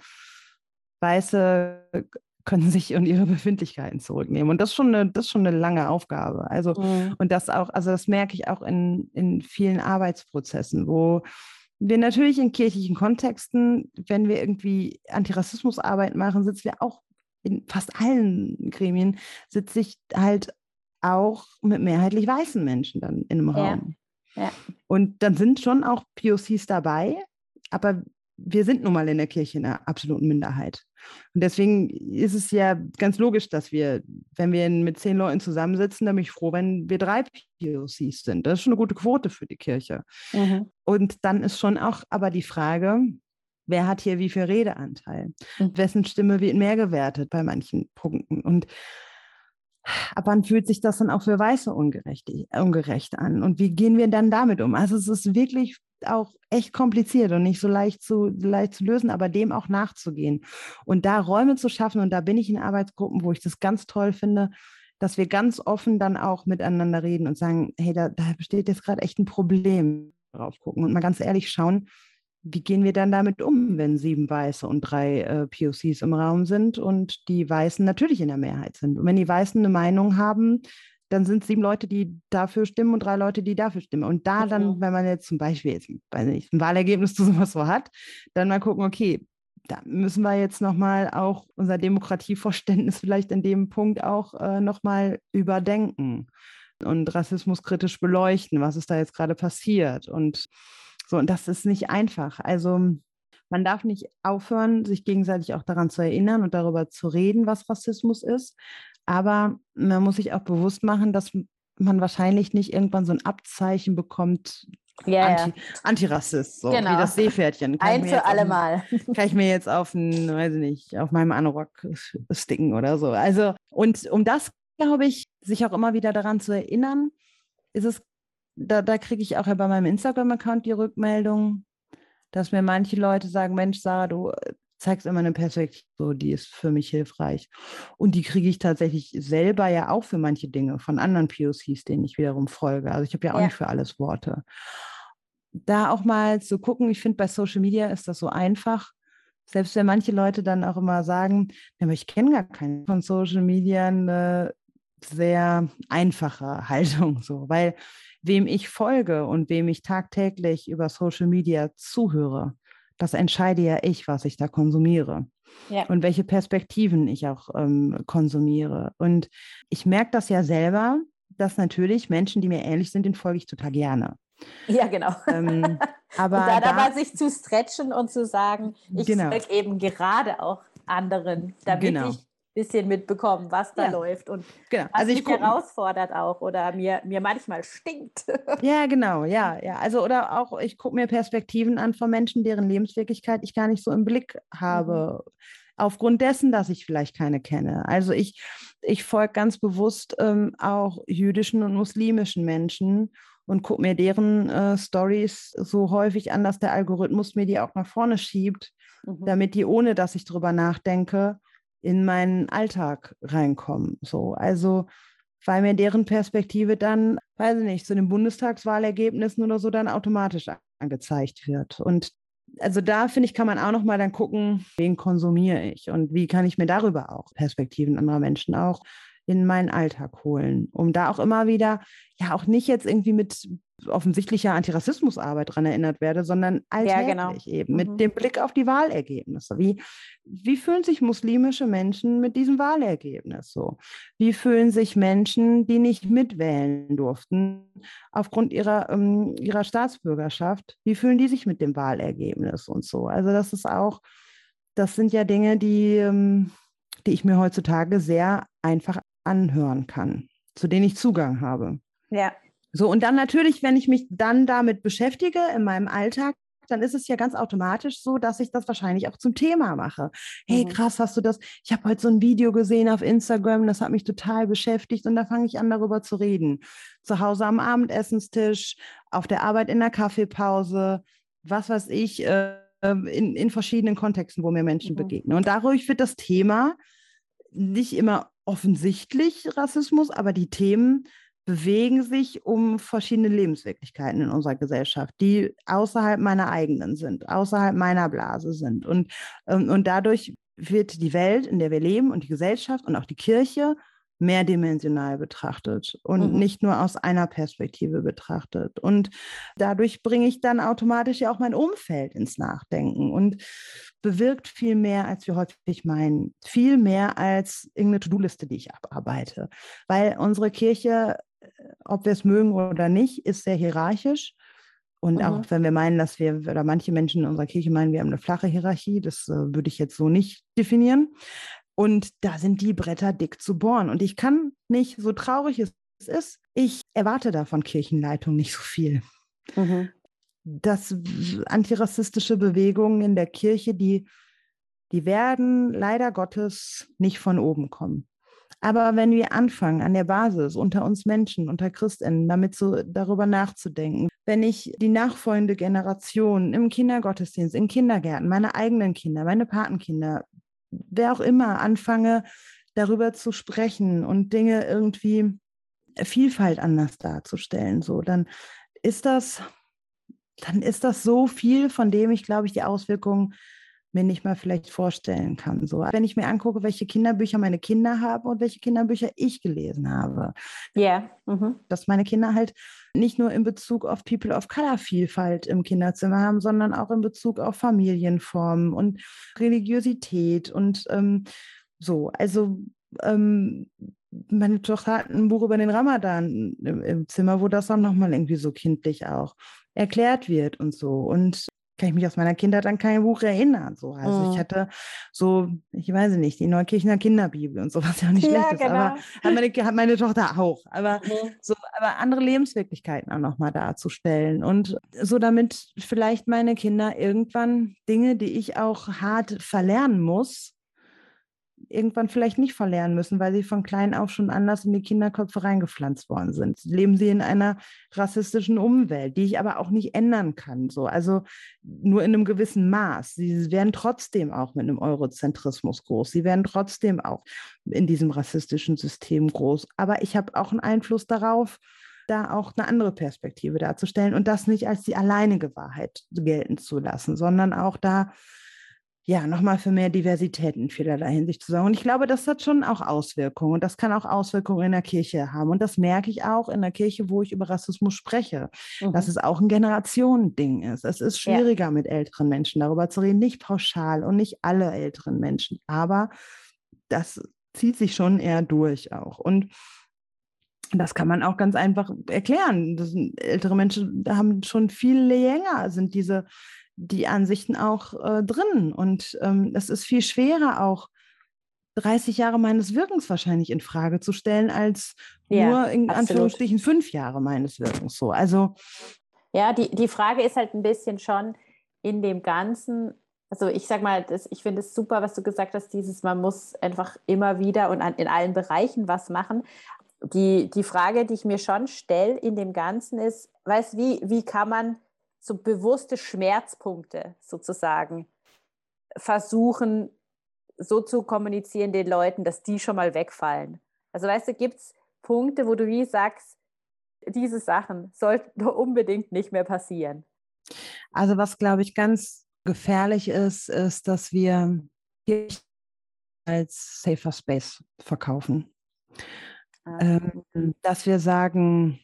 [SPEAKER 2] Weiße können sich und ihre Befindlichkeiten zurücknehmen. Und das ist schon eine, das ist schon eine lange Aufgabe. Also,
[SPEAKER 1] Mhm.
[SPEAKER 2] und das auch, also das merke ich auch in, in vielen Arbeitsprozessen, wo wir natürlich in kirchlichen Kontexten, wenn wir irgendwie Antirassismusarbeit machen, sitzen wir auch in fast allen Gremien, sitze ich halt auch mit mehrheitlich weißen Menschen dann in einem
[SPEAKER 1] Ja.
[SPEAKER 2] Raum.
[SPEAKER 1] Ja.
[SPEAKER 2] Und dann sind schon auch P O Cs dabei, aber wir sind nun mal in der Kirche in einer absoluten Minderheit. Und deswegen ist es ja ganz logisch, dass wir, wenn wir mit zehn Leuten zusammensitzen, dann bin ich froh, wenn wir drei P O Cs sind. Das ist schon eine gute Quote für die Kirche.
[SPEAKER 1] Mhm.
[SPEAKER 2] Und dann ist schon auch aber die Frage, wer hat hier wie viel Redeanteil?
[SPEAKER 1] Mhm.
[SPEAKER 2] Wessen Stimme wird mehr gewertet bei manchen Punkten? Und ab wann fühlt sich das dann auch für Weiße ungerecht, ungerecht an? Und wie gehen wir dann damit um? Also es ist wirklich auch echt kompliziert und nicht so leicht zu, leicht zu lösen, aber dem auch nachzugehen. Und da Räume zu schaffen, und da bin ich in Arbeitsgruppen, wo ich das ganz toll finde, dass wir ganz offen dann auch miteinander reden und sagen, hey, da, da besteht jetzt gerade echt ein Problem, drauf gucken und mal ganz ehrlich schauen, wie gehen wir dann damit um, wenn sieben Weiße und drei äh, P O Cs im Raum sind und die Weißen natürlich in der Mehrheit sind? Und wenn die Weißen eine Meinung haben, dann sind es sieben Leute, die dafür stimmen und drei Leute, die dafür stimmen. Und da dann,
[SPEAKER 1] Mhm.
[SPEAKER 2] wenn man jetzt zum Beispiel jetzt, weiß nicht, ein Wahlergebnis zu sowas so hat, dann mal gucken, okay, da müssen wir jetzt nochmal auch unser Demokratieverständnis vielleicht in dem Punkt auch äh, nochmal überdenken und rassismuskritisch beleuchten, was ist da jetzt gerade passiert. Und so, und das ist nicht einfach. Also man darf nicht aufhören, sich gegenseitig auch daran zu erinnern und darüber zu reden, was Rassismus ist. Aber man muss sich auch bewusst machen, dass man wahrscheinlich nicht irgendwann so ein Abzeichen bekommt,
[SPEAKER 1] Ja,
[SPEAKER 2] Anti,
[SPEAKER 1] ja.
[SPEAKER 2] Antirassist, so
[SPEAKER 1] Genau.
[SPEAKER 2] wie das Seepferdchen. Kann ich
[SPEAKER 1] Ein
[SPEAKER 2] mir
[SPEAKER 1] für
[SPEAKER 2] jetzt auf
[SPEAKER 1] alle
[SPEAKER 2] ein,
[SPEAKER 1] Mal.
[SPEAKER 2] kann ich mir jetzt auf ein, weiß ich nicht, auf meinem Anorak sticken oder so. Also, und um das, glaube ich, sich auch immer wieder daran zu erinnern, ist es, da, da kriege ich auch ja bei meinem Instagram-Account die Rückmeldung, dass mir manche Leute sagen, Mensch, Sarah, du zeigst immer eine Perspektive, die ist für mich hilfreich. Und die kriege ich tatsächlich selber ja auch für manche Dinge von anderen P O Cs, denen ich wiederum folge. Also ich habe ja auch
[SPEAKER 1] Ja.
[SPEAKER 2] nicht für alles Worte. Da auch mal zu gucken, ich finde, bei Social Media ist das so einfach. Selbst wenn manche Leute dann auch immer sagen, aber ich kenne gar keinen von Social Media, eine sehr einfache Haltung, so, weil wem ich folge und wem ich tagtäglich über Social Media zuhöre, das entscheide ja ich, was ich da konsumiere.
[SPEAKER 1] Ja.
[SPEAKER 2] Und welche Perspektiven ich auch ähm, konsumiere. Und ich merke das ja selber, dass natürlich Menschen, die mir ähnlich sind, den folge ich total gerne.
[SPEAKER 1] Ja, genau.
[SPEAKER 2] Ähm, aber
[SPEAKER 1] und dann
[SPEAKER 2] da,
[SPEAKER 1] aber sich zu stretchen und zu sagen, ich
[SPEAKER 2] genau,
[SPEAKER 1] folge eben gerade auch anderen, damit
[SPEAKER 2] genau.
[SPEAKER 1] ich ein bisschen mitbekomme, was da
[SPEAKER 2] Ja,
[SPEAKER 1] läuft und
[SPEAKER 2] genau.
[SPEAKER 1] was
[SPEAKER 2] Also ich
[SPEAKER 1] mich
[SPEAKER 2] gucke,
[SPEAKER 1] herausfordert auch oder mir, mir manchmal stinkt.
[SPEAKER 2] ja, genau, ja, ja. Also oder auch, ich gucke mir Perspektiven an von Menschen, deren Lebenswirklichkeit ich gar nicht so im Blick habe. Mhm. Aufgrund dessen, dass ich vielleicht keine kenne. Also ich, ich folge ganz bewusst ähm, auch jüdischen und muslimischen Menschen und gucke mir deren äh, Stories so häufig an, dass der Algorithmus mir die auch nach vorne schiebt, mhm. damit die, ohne dass ich drüber nachdenke, in meinen Alltag reinkommen. So, also weil mir deren Perspektive dann, weiß ich nicht, zu den Bundestagswahlergebnissen oder so dann automatisch angezeigt wird. Und also da, finde ich, kann man auch nochmal dann gucken, wen konsumiere ich und wie kann ich mir darüber auch Perspektiven anderer Menschen auch in meinen Alltag holen, um da auch immer wieder, ja auch nicht jetzt irgendwie mit offensichtlicher Antirassismusarbeit daran erinnert werde, sondern
[SPEAKER 1] Ja, genau.
[SPEAKER 2] alltäglich eben mit
[SPEAKER 1] Mhm.
[SPEAKER 2] dem Blick auf die Wahlergebnisse. Wie, wie fühlen sich muslimische Menschen mit diesem Wahlergebnis so? Wie fühlen sich Menschen, die nicht mitwählen durften, aufgrund ihrer, ähm, ihrer Staatsbürgerschaft, wie fühlen die sich mit dem Wahlergebnis und so? Also das ist auch, das sind ja Dinge, die, ähm, die ich mir heutzutage sehr einfach anhören kann, zu denen ich Zugang habe.
[SPEAKER 1] Ja.
[SPEAKER 2] So, und dann natürlich, wenn ich mich dann damit beschäftige in meinem Alltag, dann ist es ja ganz automatisch so, dass ich das wahrscheinlich auch zum Thema mache. Hey,
[SPEAKER 1] Mhm.
[SPEAKER 2] krass, hast du das? Ich habe heute so ein Video gesehen auf Instagram, das hat mich total beschäftigt und da fange ich an, darüber zu reden. Zu Hause am Abendessenstisch, auf der Arbeit in der Kaffeepause, was weiß ich, äh, in, in verschiedenen Kontexten, wo mir Menschen
[SPEAKER 1] Mhm.
[SPEAKER 2] begegnen. Und dadurch wird das Thema nicht immer offensichtlich Rassismus, aber die Themen bewegen sich um verschiedene Lebenswirklichkeiten in unserer Gesellschaft, die außerhalb meiner eigenen sind, außerhalb meiner Blase sind. Und, ähm, und dadurch wird die Welt, in der wir leben und die Gesellschaft und auch die Kirche mehrdimensional betrachtet und
[SPEAKER 1] Mhm.
[SPEAKER 2] nicht nur aus einer Perspektive betrachtet. Und dadurch bringe ich dann automatisch ja auch mein Umfeld ins Nachdenken und bewirkt viel mehr, als wir häufig meinen. Viel mehr als irgendeine To-Do-Liste, die ich abarbeite. Weil unsere Kirche, ob wir es mögen oder nicht, ist sehr hierarchisch. Und
[SPEAKER 1] Mhm.
[SPEAKER 2] auch wenn wir meinen, dass wir, oder manche Menschen in unserer Kirche meinen, wir haben eine flache Hierarchie, das äh, würde ich jetzt so nicht definieren. Und da sind die Bretter dick zu bohren. Und ich kann nicht, so traurig es ist, ich erwarte da von Kirchenleitung nicht so viel.
[SPEAKER 1] Mhm.
[SPEAKER 2] Dass antirassistische Bewegungen in der Kirche, die, die werden leider Gottes nicht von oben kommen. Aber wenn wir anfangen, an der Basis, unter uns Menschen, unter ChristInnen, damit so darüber nachzudenken, wenn ich die nachfolgende Generation im Kindergottesdienst, in Kindergärten, meine eigenen Kinder, meine Patenkinder, wer auch immer, anfange, darüber zu sprechen und Dinge irgendwie Vielfalt anders darzustellen, so, dann ist das, dann ist das so viel, von dem ich, glaube ich, die Auswirkungen mir nicht mal vielleicht vorstellen kann. So, wenn ich mir angucke, welche Kinderbücher meine Kinder haben und welche Kinderbücher ich gelesen habe.
[SPEAKER 1] Ja. Mhm.
[SPEAKER 2] Dass meine Kinder halt nicht nur in Bezug auf People of Color Vielfalt im Kinderzimmer haben, sondern auch in Bezug auf Familienformen und Religiosität und ähm, so. Also ähm, meine Tochter hat ein Buch über den Ramadan im, im Zimmer, wo das auch nochmal irgendwie so kindlich auch erklärt wird und so. Und kann ich mich aus meiner Kindheit an kein Buch erinnern. So. Also
[SPEAKER 1] Mhm.
[SPEAKER 2] ich hatte so, ich weiß nicht, die Neukirchener Kinderbibel und so, was ja auch nicht
[SPEAKER 1] Ja,
[SPEAKER 2] schlecht ist,
[SPEAKER 1] genau.
[SPEAKER 2] aber hat meine, hat meine Tochter auch. Aber
[SPEAKER 1] Mhm.
[SPEAKER 2] so, aber andere Lebenswirklichkeiten auch nochmal darzustellen. Und so damit vielleicht meine Kinder irgendwann Dinge, die ich auch hart verlernen muss, irgendwann vielleicht nicht verlernen müssen, weil sie von klein auf schon anders in die Kinderköpfe reingepflanzt worden sind. Leben sie in einer rassistischen Umwelt, die ich aber auch nicht ändern kann. So. Also nur in einem gewissen Maß. Sie werden trotzdem auch mit einem Eurozentrismus groß. Sie werden trotzdem auch in diesem rassistischen System groß. Aber ich habe auch einen Einfluss darauf, da auch eine andere Perspektive darzustellen und das nicht als die alleinige Wahrheit gelten zu lassen, sondern auch da ja, nochmal für mehr Diversität in vielerlei Hinsicht zu sorgen. Und ich glaube, das hat schon auch Auswirkungen. Und das kann auch Auswirkungen in der Kirche haben. Und das merke ich auch in der Kirche, wo ich über Rassismus spreche,
[SPEAKER 1] Mhm.
[SPEAKER 2] dass es auch ein Generationending ist. Es ist schwieriger, ja, mit älteren Menschen darüber zu reden. Nicht pauschal und nicht alle älteren Menschen. Aber das zieht sich schon eher durch auch. Und das kann man auch ganz einfach erklären. Das sind, ältere Menschen haben schon viel länger, sind diese die Ansichten auch äh, drin. Und ähm, es ist viel schwerer, auch dreißig Jahre meines Wirkens wahrscheinlich in Frage zu stellen, als
[SPEAKER 1] Ja,
[SPEAKER 2] nur in
[SPEAKER 1] absolut.
[SPEAKER 2] Anführungsstrichen fünf Jahre meines Wirkens so. Also
[SPEAKER 1] ja, die, die Frage ist halt ein bisschen schon in dem Ganzen, also ich sag mal, das, ich finde es super, was du gesagt hast, dieses, man muss einfach immer wieder und an, in allen Bereichen was machen. Die, die Frage, die ich mir schon stelle in dem Ganzen ist, weißt, wie, wie kann man so bewusste Schmerzpunkte sozusagen versuchen, so zu kommunizieren den Leuten, dass die schon mal wegfallen. Also weißt du, gibt es Punkte, wo du wie sagst, diese Sachen sollten unbedingt nicht mehr passieren?
[SPEAKER 2] Also was, glaube ich, ganz gefährlich ist, ist, dass wir Kirche als safer Space verkaufen. Ähm, dass wir sagen,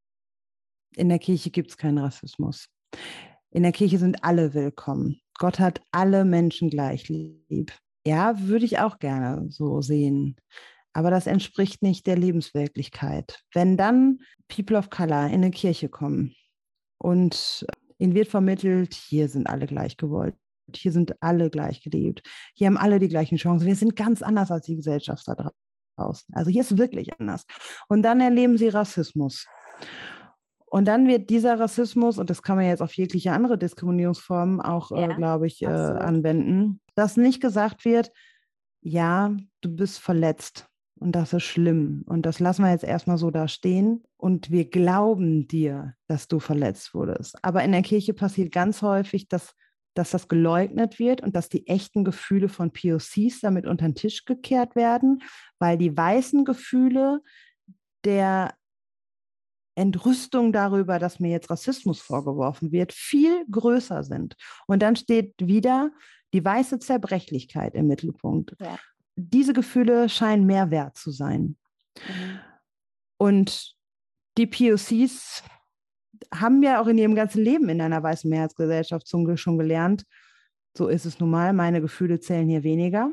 [SPEAKER 2] in der Kirche gibt es keinen Rassismus. In der Kirche sind alle willkommen. Gott hat alle Menschen gleich lieb. Ja, würde ich auch gerne so sehen. Aber das entspricht nicht der Lebenswirklichkeit. Wenn dann People of Color in eine Kirche kommen und ihnen wird vermittelt, hier sind alle gleich gewollt, hier sind alle gleich geliebt, hier haben alle die gleichen Chancen, wir sind ganz anders als die Gesellschaft da draußen. Also hier ist wirklich anders. Und dann erleben sie Rassismus. Und dann wird dieser Rassismus, und das kann man jetzt auf jegliche andere Diskriminierungsformen auch, ja, äh, glaube ich, äh, anwenden, dass nicht gesagt wird, ja, du bist verletzt und das ist schlimm und das lassen wir jetzt erstmal so da stehen und wir glauben dir, dass du verletzt wurdest. Aber in der Kirche passiert ganz häufig, dass, dass das geleugnet wird und dass die echten Gefühle von P O Cs damit unter den Tisch gekehrt werden, weil die weißen Gefühle der Entrüstung darüber, dass mir jetzt Rassismus vorgeworfen wird, viel größer sind. Und dann steht wieder die weiße Zerbrechlichkeit im Mittelpunkt. Ja. Diese Gefühle scheinen mehr wert zu sein. Mhm. Und die P O Cs haben ja auch in ihrem ganzen Leben in einer weißen Mehrheitsgesellschaft zum Glück schon gelernt, so ist es nun mal, meine Gefühle zählen hier weniger.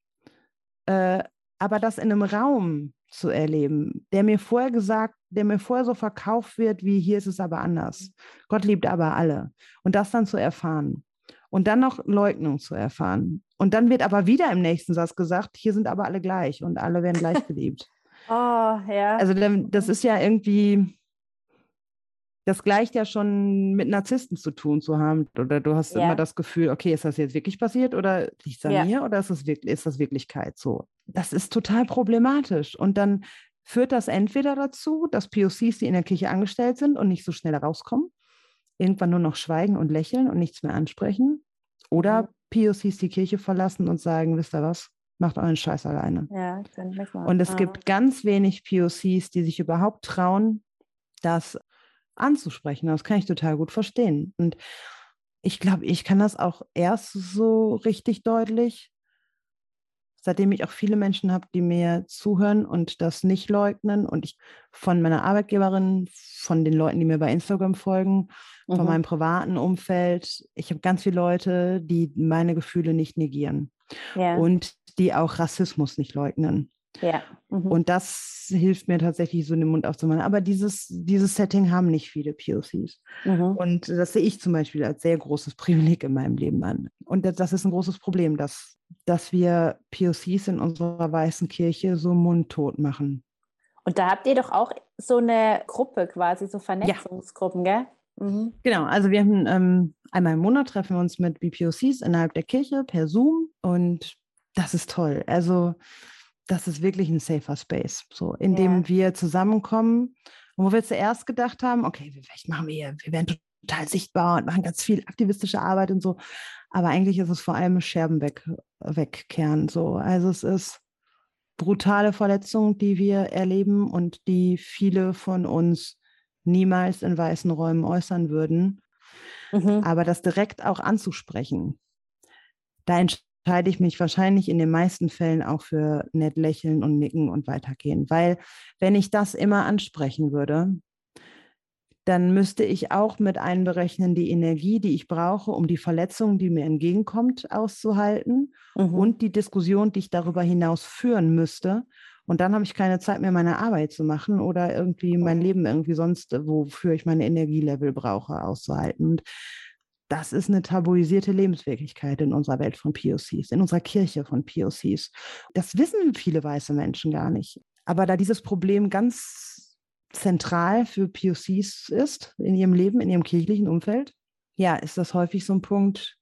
[SPEAKER 2] Äh, aber das in einem Raum zu erleben, der mir vorher gesagt, der mir vorher so verkauft wird, wie hier ist es aber anders. Gott liebt aber alle. Und das dann zu erfahren. Und dann noch Leugnung zu erfahren. Und dann wird aber wieder im nächsten Satz gesagt, hier sind aber alle gleich und alle werden gleich geliebt.
[SPEAKER 1] Oh, ja.
[SPEAKER 2] Also das ist ja irgendwie, das gleicht ja schon mit Narzissten zu tun zu haben. Oder du hast ja immer das Gefühl, okay, ist das jetzt wirklich passiert oder liegt es an ja. mir oder ist das, wirklich, ist das Wirklichkeit so? Das ist total problematisch. Und dann führt das entweder dazu, dass P O Cs, die in der Kirche angestellt sind und nicht so schnell rauskommen, irgendwann nur noch schweigen und lächeln und nichts mehr ansprechen. Oder mhm. P O Cs die Kirche verlassen und sagen, wisst ihr was, macht euren Scheiß alleine.
[SPEAKER 1] Ja,
[SPEAKER 2] und es ah. gibt ganz wenig P O Cs, die sich überhaupt trauen, das anzusprechen. Das kann ich total gut verstehen. Und ich glaube, ich kann das auch erst so richtig deutlich, seitdem ich auch viele Menschen habe, die mir zuhören und das nicht leugnen. Und ich von meiner Arbeitgeberin, von den Leuten, die mir bei Instagram folgen, mhm. von meinem privaten Umfeld. Ich habe ganz viele Leute, die meine Gefühle nicht negieren ja. und die auch Rassismus nicht leugnen.
[SPEAKER 1] Ja. Mhm.
[SPEAKER 2] Und das hilft mir tatsächlich, so den Mund aufzumachen. Aber dieses, dieses Setting haben nicht viele P O Cs. Mhm. Und das sehe ich zum Beispiel als sehr großes Privileg in meinem Leben an. Und das ist ein großes Problem, dass, dass wir P O Cs in unserer weißen Kirche so mundtot machen.
[SPEAKER 1] Und da habt ihr doch auch so eine Gruppe quasi, so Vernetzungsgruppen, ja. gell?
[SPEAKER 2] Mhm. Genau, also wir haben ähm, einmal im Monat treffen wir uns mit B P O Cs innerhalb der Kirche per Zoom und das ist toll. Also das ist wirklich ein safer Space, so, in dem ja. wir zusammenkommen und wo wir zuerst gedacht haben, okay, vielleicht machen wir hier, wir werden total sichtbar und machen ganz viel aktivistische Arbeit und so, aber eigentlich ist es vor allem Scherben weg, wegkehren, so. Also es ist brutale Verletzungen, die wir erleben und die viele von uns niemals in weißen Räumen äußern würden, mhm. aber das direkt auch anzusprechen, da entsteht entscheide ich mich wahrscheinlich in den meisten Fällen auch für nett lächeln und nicken und weitergehen. Weil wenn ich das immer ansprechen würde, dann müsste ich auch mit einberechnen die Energie, die ich brauche, um die Verletzung, die mir entgegenkommt, auszuhalten mhm. und die Diskussion, die ich darüber hinaus führen müsste. Und dann habe ich keine Zeit mehr, meine Arbeit zu machen oder irgendwie mein Leben irgendwie sonst, wofür ich meine Energielevel brauche, auszuhalten. Und das ist eine tabuisierte Lebenswirklichkeit in unserer Welt von P O Cs, in unserer Kirche von P O Cs. Das wissen viele weiße Menschen gar nicht. Aber da dieses Problem ganz zentral für P O Cs ist in ihrem Leben, in ihrem kirchlichen Umfeld, ja, ist das häufig so ein Punkt,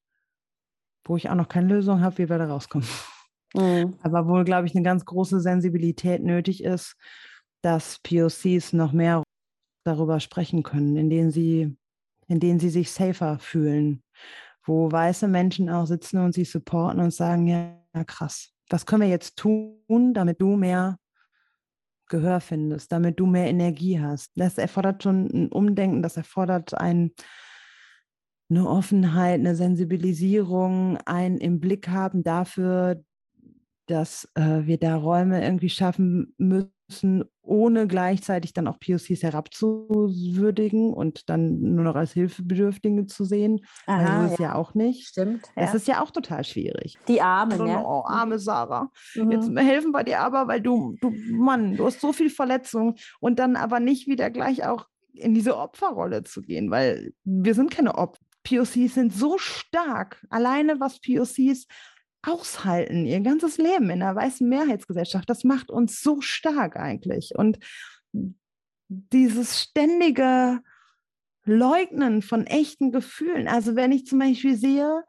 [SPEAKER 2] wo ich auch noch keine Lösung habe, wie wir da rauskommen. Mhm. Aber wohl, glaube ich, eine ganz große Sensibilität nötig ist, dass P O Cs noch mehr darüber sprechen können, in denen sie in denen sie sich safer fühlen, wo weiße Menschen auch sitzen und sie supporten und sagen, ja, krass, was können wir jetzt tun, damit du mehr Gehör findest, damit du mehr Energie hast. Das erfordert schon ein Umdenken, das erfordert ein, eine Offenheit, eine Sensibilisierung, ein im Blick haben dafür, dass äh, wir da Räume irgendwie schaffen müssen, ohne gleichzeitig dann auch P O Cs herabzuwürdigen und dann nur noch als Hilfebedürftige zu sehen.
[SPEAKER 1] Aha,
[SPEAKER 2] weil so ist
[SPEAKER 1] ja.
[SPEAKER 2] ja auch nicht.
[SPEAKER 1] Stimmt.
[SPEAKER 2] Das
[SPEAKER 1] Ja.
[SPEAKER 2] ist ja auch total schwierig.
[SPEAKER 1] Die Armen,
[SPEAKER 2] Und,
[SPEAKER 1] ja.
[SPEAKER 2] oh, arme Sarah,
[SPEAKER 1] Mhm.
[SPEAKER 2] jetzt helfen wir dir aber, weil du, du, Mann, du hast so viel Verletzung und dann aber nicht wieder gleich auch in diese Opferrolle zu gehen, weil wir sind keine Opfer. P O Cs sind so stark, alleine was P O Cs aushalten, ihr ganzes Leben in einer weißen Mehrheitsgesellschaft, das macht uns so stark eigentlich. Und dieses ständige Leugnen von echten Gefühlen, also wenn ich zum Beispiel sehe,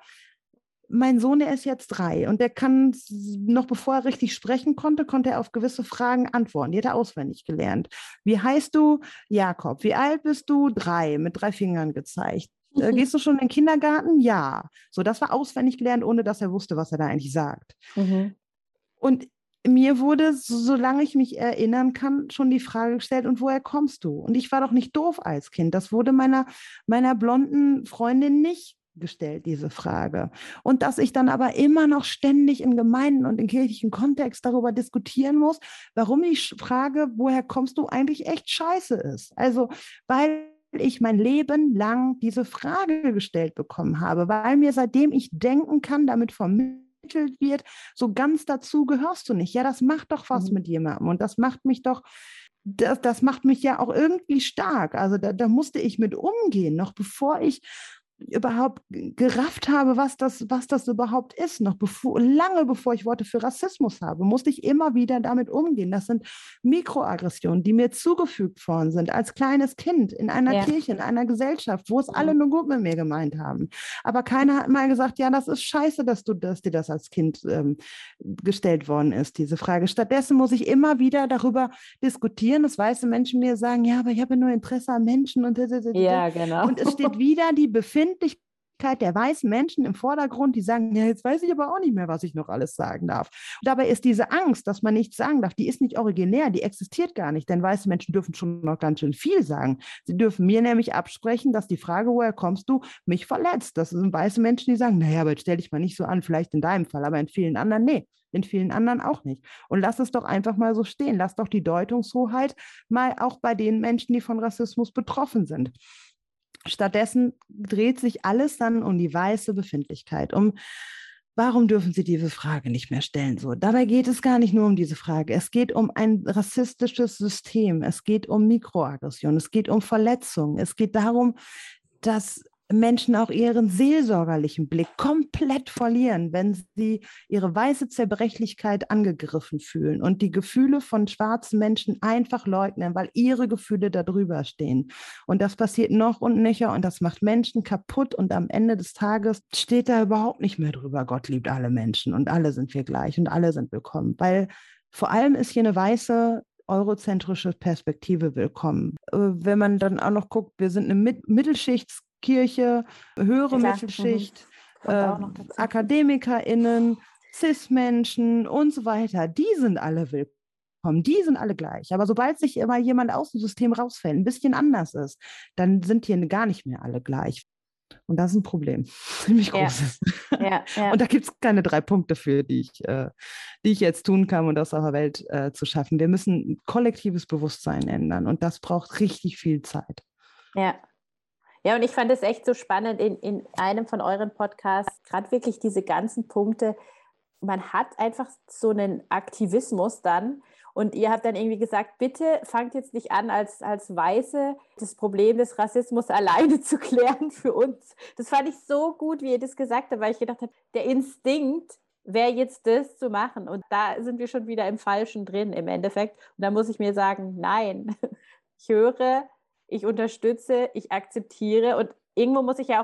[SPEAKER 2] mein Sohn, der ist jetzt drei und der kann, noch bevor er richtig sprechen konnte, konnte er auf gewisse Fragen antworten. Die hat er auswendig gelernt. Wie heißt du? Jakob. Wie alt bist du? Drei, mit drei Fingern gezeigt. Äh, gehst du schon in den Kindergarten? Ja. So, das war auswendig gelernt, ohne dass er wusste, was er da eigentlich sagt.
[SPEAKER 1] Mhm.
[SPEAKER 2] Und mir wurde, solange ich mich erinnern kann, schon die Frage gestellt, und woher kommst du? Und ich war doch nicht doof als Kind. Das wurde meiner, meiner blonden Freundin nicht gestellt, diese Frage. Und dass ich dann aber immer noch ständig in Gemeinden und in kirchlichen Kontext darüber diskutieren muss, warum die Frage, woher kommst du, eigentlich echt scheiße ist. Also, weil ich mein Leben lang diese Frage gestellt bekommen habe, weil mir, seitdem ich denken kann, damit vermittelt wird, so ganz dazu gehörst du nicht. Ja, das macht doch was mhm. mit jemandem und das macht mich doch, das, das macht mich ja auch irgendwie stark. Also da, da musste ich mit umgehen, noch bevor ich überhaupt gerafft habe, was das, was das überhaupt ist. Noch bevor, lange bevor ich Worte für Rassismus habe, musste ich immer wieder damit umgehen. Das sind Mikroaggressionen, die mir zugefügt worden sind als kleines Kind in einer ja. Kirche, in einer Gesellschaft, wo es mhm. alle nur gut mit mir gemeint haben. Aber keiner hat mal gesagt, ja, das ist scheiße, dass du, dass dir das als Kind ähm, gestellt worden ist, diese Frage. Stattdessen muss ich immer wieder darüber diskutieren, dass weiße Menschen mir sagen, ja, aber ich habe ja nur Interesse an Menschen und
[SPEAKER 1] ja, genau.
[SPEAKER 2] Und es steht wieder die Befindlichkeit der weißen Menschen im Vordergrund, die sagen, ja, jetzt weiß ich aber auch nicht mehr, was ich noch alles sagen darf. Und dabei ist diese Angst, dass man nichts sagen darf, die ist nicht originär, die existiert gar nicht, denn weiße Menschen dürfen schon noch ganz schön viel sagen. Sie dürfen mir nämlich absprechen, dass die Frage, woher kommst du, mich verletzt. Das sind weiße Menschen, die sagen, naja, aber jetzt stell dich mal nicht so an, vielleicht in deinem Fall, aber in vielen anderen, nee. In vielen anderen auch nicht. Und lass es doch einfach mal so stehen. Lass doch die Deutungshoheit mal auch bei den Menschen, die von Rassismus betroffen sind. Stattdessen dreht sich alles dann um die weiße Befindlichkeit, um warum dürfen Sie diese Frage nicht mehr stellen? So, dabei geht es gar nicht nur um diese Frage. Es geht um ein rassistisches System. Es geht um Mikroaggression. Es geht um Verletzungen. Es geht darum, dass Menschen auch ihren seelsorgerlichen Blick komplett verlieren, wenn sie ihre weiße Zerbrechlichkeit angegriffen fühlen und die Gefühle von schwarzen Menschen einfach leugnen, weil ihre Gefühle da drüber stehen. Und das passiert noch und nöcher und das macht Menschen kaputt und am Ende des Tages steht da überhaupt nicht mehr drüber, Gott liebt alle Menschen und alle sind wir gleich und alle sind willkommen, weil vor allem ist hier eine weiße eurozentrische Perspektive willkommen. Wenn man dann auch noch guckt, wir sind eine Mittelschichts- Kirche, höhere ja, Mittelschicht, mhm. äh, AkademikerInnen, Cis-Menschen und so weiter, die sind alle willkommen, die sind alle gleich. Aber sobald sich immer jemand aus dem System rausfällt, ein bisschen anders ist, dann sind hier gar nicht mehr alle gleich. Und das ist ein Problem, ziemlich großes. Ja. Ja, ja. Und da gibt es keine drei Punkte für, die ich, äh, die ich jetzt tun kann, um das auf der Welt äh, zu schaffen. Wir müssen kollektives Bewusstsein ändern und das braucht richtig viel Zeit.
[SPEAKER 1] Ja. Ja, und ich fand es echt so spannend in, in einem von euren Podcasts, gerade wirklich diese ganzen Punkte. Man hat einfach so einen Aktivismus dann und ihr habt dann irgendwie gesagt, bitte fangt jetzt nicht an, als, als Weiße das Problem des Rassismus alleine zu klären für uns. Das fand ich so gut, wie ihr das gesagt habt, weil ich gedacht habe, der Instinkt wäre jetzt das zu machen und da sind wir schon wieder im Falschen drin im Endeffekt. Und da muss ich mir sagen, nein, ich höre, ich unterstütze, ich akzeptiere und irgendwo muss ich ja auch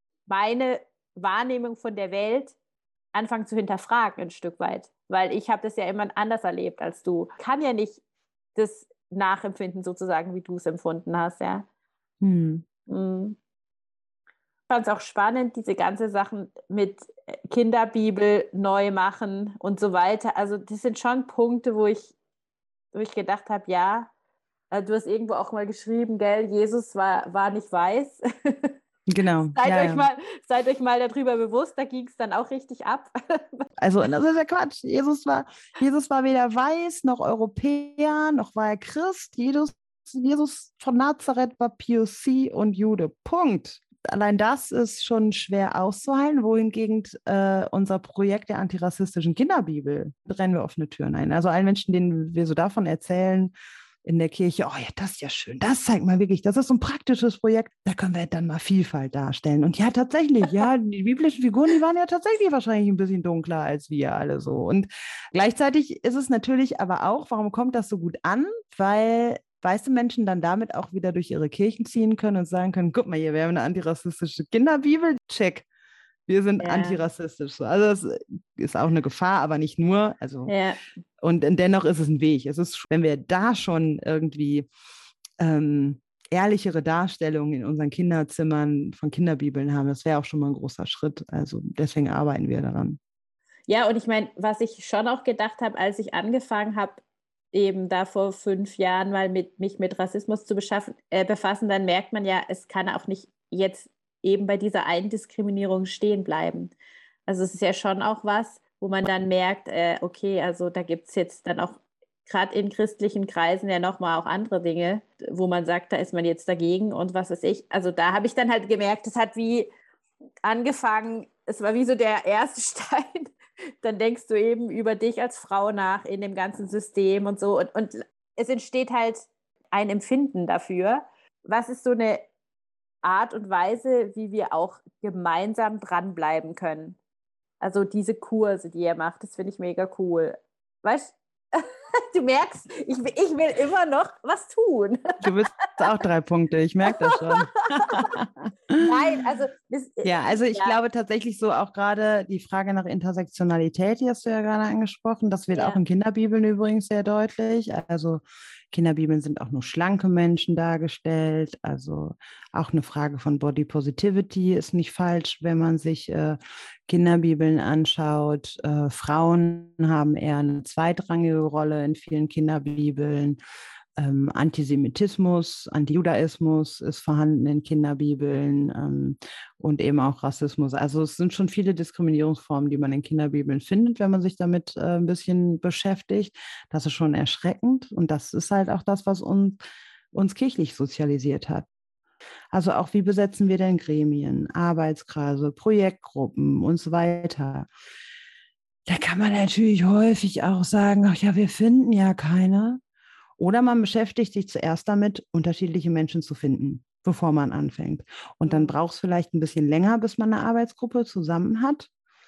[SPEAKER 1] meine Wahrnehmung von der Welt anfangen zu hinterfragen ein Stück weit, weil ich habe das ja immer anders erlebt als du. Ich kann ja nicht das nachempfinden sozusagen, wie du es empfunden hast, ja. Hm. Hm. Ich fand es auch spannend, diese ganze Sachen mit Kinderbibel neu machen und so weiter. Also das sind schon Punkte, wo ich, wo ich gedacht habe, ja, du hast irgendwo auch mal geschrieben, gell, Jesus war, war nicht weiß.
[SPEAKER 2] Genau.
[SPEAKER 1] Seid,
[SPEAKER 2] ja,
[SPEAKER 1] euch
[SPEAKER 2] ja.
[SPEAKER 1] Mal, seid euch mal darüber bewusst, da ging es dann auch richtig ab.
[SPEAKER 2] Also das ist ja Quatsch. Jesus war, Jesus war weder weiß noch Europäer, noch war er Christ. Jesus, Jesus von Nazareth war P O C und Jude. Punkt. Allein das ist schon schwer auszuhalten, wohingegen äh, unser Projekt der antirassistischen Kinderbibel rennen wir offene Türen ein. Also allen Menschen, denen wir so davon erzählen, in der Kirche, oh ja, das ist ja schön, das zeigt mal wirklich, das ist so ein praktisches Projekt, da können wir dann mal Vielfalt darstellen. Und ja, tatsächlich, ja, die biblischen Figuren, die waren ja tatsächlich wahrscheinlich ein bisschen dunkler als wir alle so. Und gleichzeitig ist es natürlich aber auch, warum kommt das so gut an? Weil weiße Menschen dann damit auch wieder durch ihre Kirchen ziehen können und sagen können, guck mal hier, wir haben eine antirassistische Kinderbibel, check. Wir sind
[SPEAKER 1] Ja.
[SPEAKER 2] antirassistisch. Also das ist auch eine Gefahr, aber nicht nur. Also
[SPEAKER 1] Ja.
[SPEAKER 2] Und dennoch ist es ein Weg. Es ist, wenn wir da schon irgendwie ähm, ehrlichere Darstellungen in unseren Kinderzimmern von Kinderbibeln haben, das wäre auch schon mal ein großer Schritt. Also deswegen arbeiten wir daran.
[SPEAKER 1] Ja, und ich meine, was ich schon auch gedacht habe, als ich angefangen habe, eben da vor fünf Jahren mal mit, mich mit Rassismus zu beschaffen, äh, befassen, dann merkt man ja, es kann auch nicht jetzt eben bei dieser einen Diskriminierung stehen bleiben. Also es ist ja schon auch was, wo man dann merkt, äh, okay, also da gibt es jetzt dann auch gerade in christlichen Kreisen ja nochmal auch andere Dinge, wo man sagt, da ist man jetzt dagegen und was weiß ich. Also da habe ich dann halt gemerkt, es hat wie angefangen, es war wie so der erste Stein. Dann denkst du eben über dich als Frau nach in dem ganzen System und so. Und, und es entsteht halt ein Empfinden dafür. Was ist so eine Art und Weise, wie wir auch gemeinsam dranbleiben können? Also diese Kurse, die ihr macht, das finde ich mega cool. Weißt du, merkst, ich, ich will immer noch was tun.
[SPEAKER 2] Du bist auch drei Punkte, ich merke das schon.
[SPEAKER 1] Nein, also das,
[SPEAKER 2] ja, also ich
[SPEAKER 1] ja.
[SPEAKER 2] glaube tatsächlich so auch gerade die Frage nach Intersektionalität, die hast du ja gerade angesprochen, das wird
[SPEAKER 1] Ja.
[SPEAKER 2] auch in Kinderbibeln übrigens sehr deutlich. Also Kinderbibeln sind auch nur schlanke Menschen dargestellt, also auch eine Frage von Body Positivity ist nicht falsch, wenn man sich äh, Kinderbibeln anschaut. Äh, Frauen haben eher eine zweitrangige Rolle in vielen Kinderbibeln. Ähm, Antisemitismus, Antijudaismus ist vorhanden in Kinderbibeln ähm, und eben auch Rassismus. Also es sind schon viele Diskriminierungsformen, die man in Kinderbibeln findet, wenn man sich damit äh, ein bisschen beschäftigt. Das ist schon erschreckend und das ist halt auch das, was uns, uns kirchlich sozialisiert hat. Also auch, wie besetzen wir denn Gremien, Arbeitskreise, Projektgruppen und so weiter. Da kann man natürlich häufig auch sagen, ach ja, wir finden ja keine. Oder man beschäftigt sich zuerst damit, unterschiedliche Menschen zu finden, bevor man anfängt. Und dann braucht es vielleicht ein bisschen länger, bis man eine Arbeitsgruppe zusammen hat.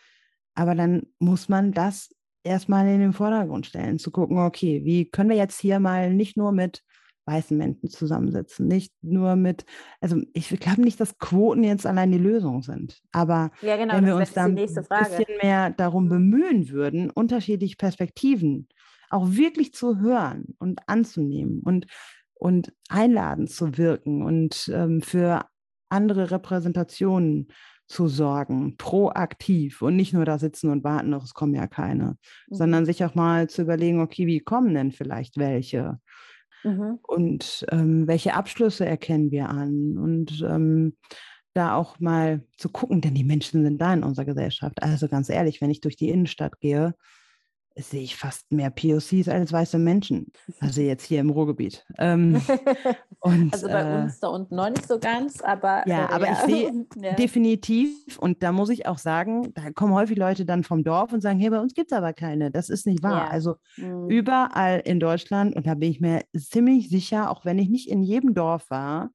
[SPEAKER 2] Aber dann muss man das erstmal in den Vordergrund stellen, zu gucken, okay, wie können wir jetzt hier mal nicht nur mit weißen Menschen zusammensitzen, nicht nur mit, also ich glaube nicht, dass Quoten jetzt allein die Lösung sind, aber
[SPEAKER 1] ja, genau,
[SPEAKER 2] wenn wir
[SPEAKER 1] das
[SPEAKER 2] uns
[SPEAKER 1] ist
[SPEAKER 2] dann
[SPEAKER 1] die nächste
[SPEAKER 2] ein
[SPEAKER 1] Frage.
[SPEAKER 2] bisschen mehr darum bemühen würden, unterschiedliche Perspektiven auch wirklich zu hören und anzunehmen und, und einladend zu wirken und ähm, für andere Repräsentationen zu sorgen, proaktiv und nicht nur da sitzen und warten, doch es kommen ja keine, mhm. sondern sich auch mal zu überlegen, okay, wie kommen denn vielleicht welche? Mhm. Und ähm, welche Abschlüsse erkennen wir an? Und ähm, da auch mal zu gucken, denn die Menschen sind da in unserer Gesellschaft. Also ganz ehrlich, wenn ich durch die Innenstadt gehe, sehe ich fast mehr P O Cs als weiße Menschen. Also jetzt hier im Ruhrgebiet. Ähm, und,
[SPEAKER 1] also bei
[SPEAKER 2] äh,
[SPEAKER 1] uns da unten noch nicht so ganz, aber
[SPEAKER 2] ja,
[SPEAKER 1] äh,
[SPEAKER 2] aber
[SPEAKER 1] ja.
[SPEAKER 2] ich sehe ja. definitiv, und da muss ich auch sagen, da kommen häufig Leute dann vom Dorf und sagen, hey, bei uns gibt es aber keine. Das ist nicht wahr. Ja. Also mhm. überall in Deutschland, und da bin ich mir ziemlich sicher, auch wenn ich nicht in jedem Dorf war,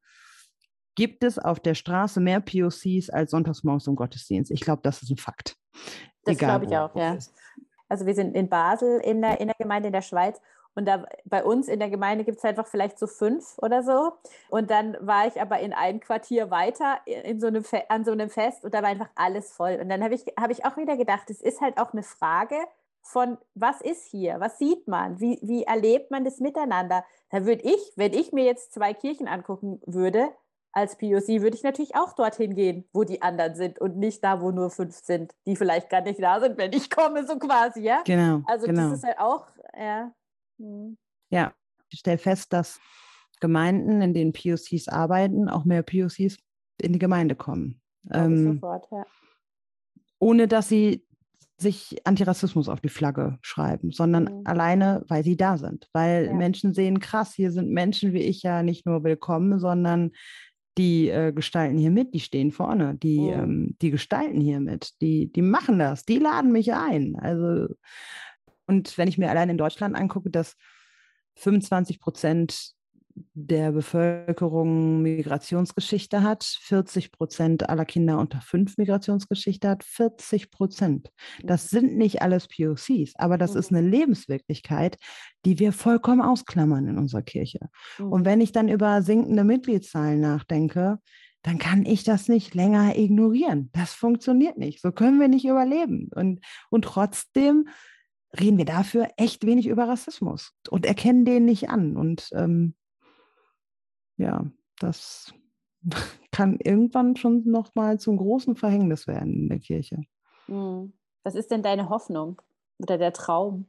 [SPEAKER 2] gibt es auf der Straße mehr P O Cs als sonntagsmorgens im Gottesdienst. Ich glaube, das ist ein Fakt.
[SPEAKER 1] Das glaube ich auch, ja. Ist. Also wir sind in Basel in der, in der Gemeinde in der Schweiz und da bei uns in der Gemeinde gibt es einfach vielleicht so fünf oder so. Und dann war ich aber in einem Quartier weiter in so einem Fe- an so einem Fest und da war einfach alles voll. Und dann habe ich, hab ich auch wieder gedacht, es ist halt auch eine Frage von, was ist hier? Was sieht man? Wie, wie erlebt man das miteinander? Da würde ich, wenn ich mir jetzt zwei Kirchen angucken würde, als P O C würde ich natürlich auch dorthin gehen, wo die anderen sind und nicht da, wo nur fünf sind, die vielleicht gar nicht da sind, wenn ich komme, so quasi, ja?
[SPEAKER 2] Genau,
[SPEAKER 1] also
[SPEAKER 2] genau.
[SPEAKER 1] das ist halt auch, ja. Hm.
[SPEAKER 2] Ja, ich stelle fest, dass Gemeinden, in denen P O Cs arbeiten, auch mehr P O Cs in die Gemeinde kommen.
[SPEAKER 1] Ähm, sofort, ja.
[SPEAKER 2] Ohne dass sie sich Antirassismus auf die Flagge schreiben, sondern mhm. alleine, weil sie da sind. Weil ja. Menschen sehen, krass, hier sind Menschen wie ich ja nicht nur willkommen, sondern die äh, gestalten hier mit, die stehen vorne, die, mhm. ähm, die gestalten hier mit, die, die machen das, die laden mich ein. Also, und wenn ich mir allein in Deutschland angucke, dass fünfundzwanzig Prozent der Bevölkerung Migrationsgeschichte hat, vierzig Prozent aller Kinder unter fünf Migrationsgeschichte hat, vierzig Prozent. Das sind nicht alles P O Cs, aber das mhm. ist eine Lebenswirklichkeit, die wir vollkommen ausklammern in unserer Kirche. Mhm. Und wenn ich dann über sinkende Mitgliedszahlen nachdenke, dann kann ich das nicht länger ignorieren. Das funktioniert nicht. So können wir nicht überleben. Und, und trotzdem reden wir dafür echt wenig über Rassismus und erkennen den nicht an. Und ähm, ja, das kann irgendwann schon noch mal zum großen Verhängnis werden in der Kirche.
[SPEAKER 1] Was ist denn deine Hoffnung oder der Traum?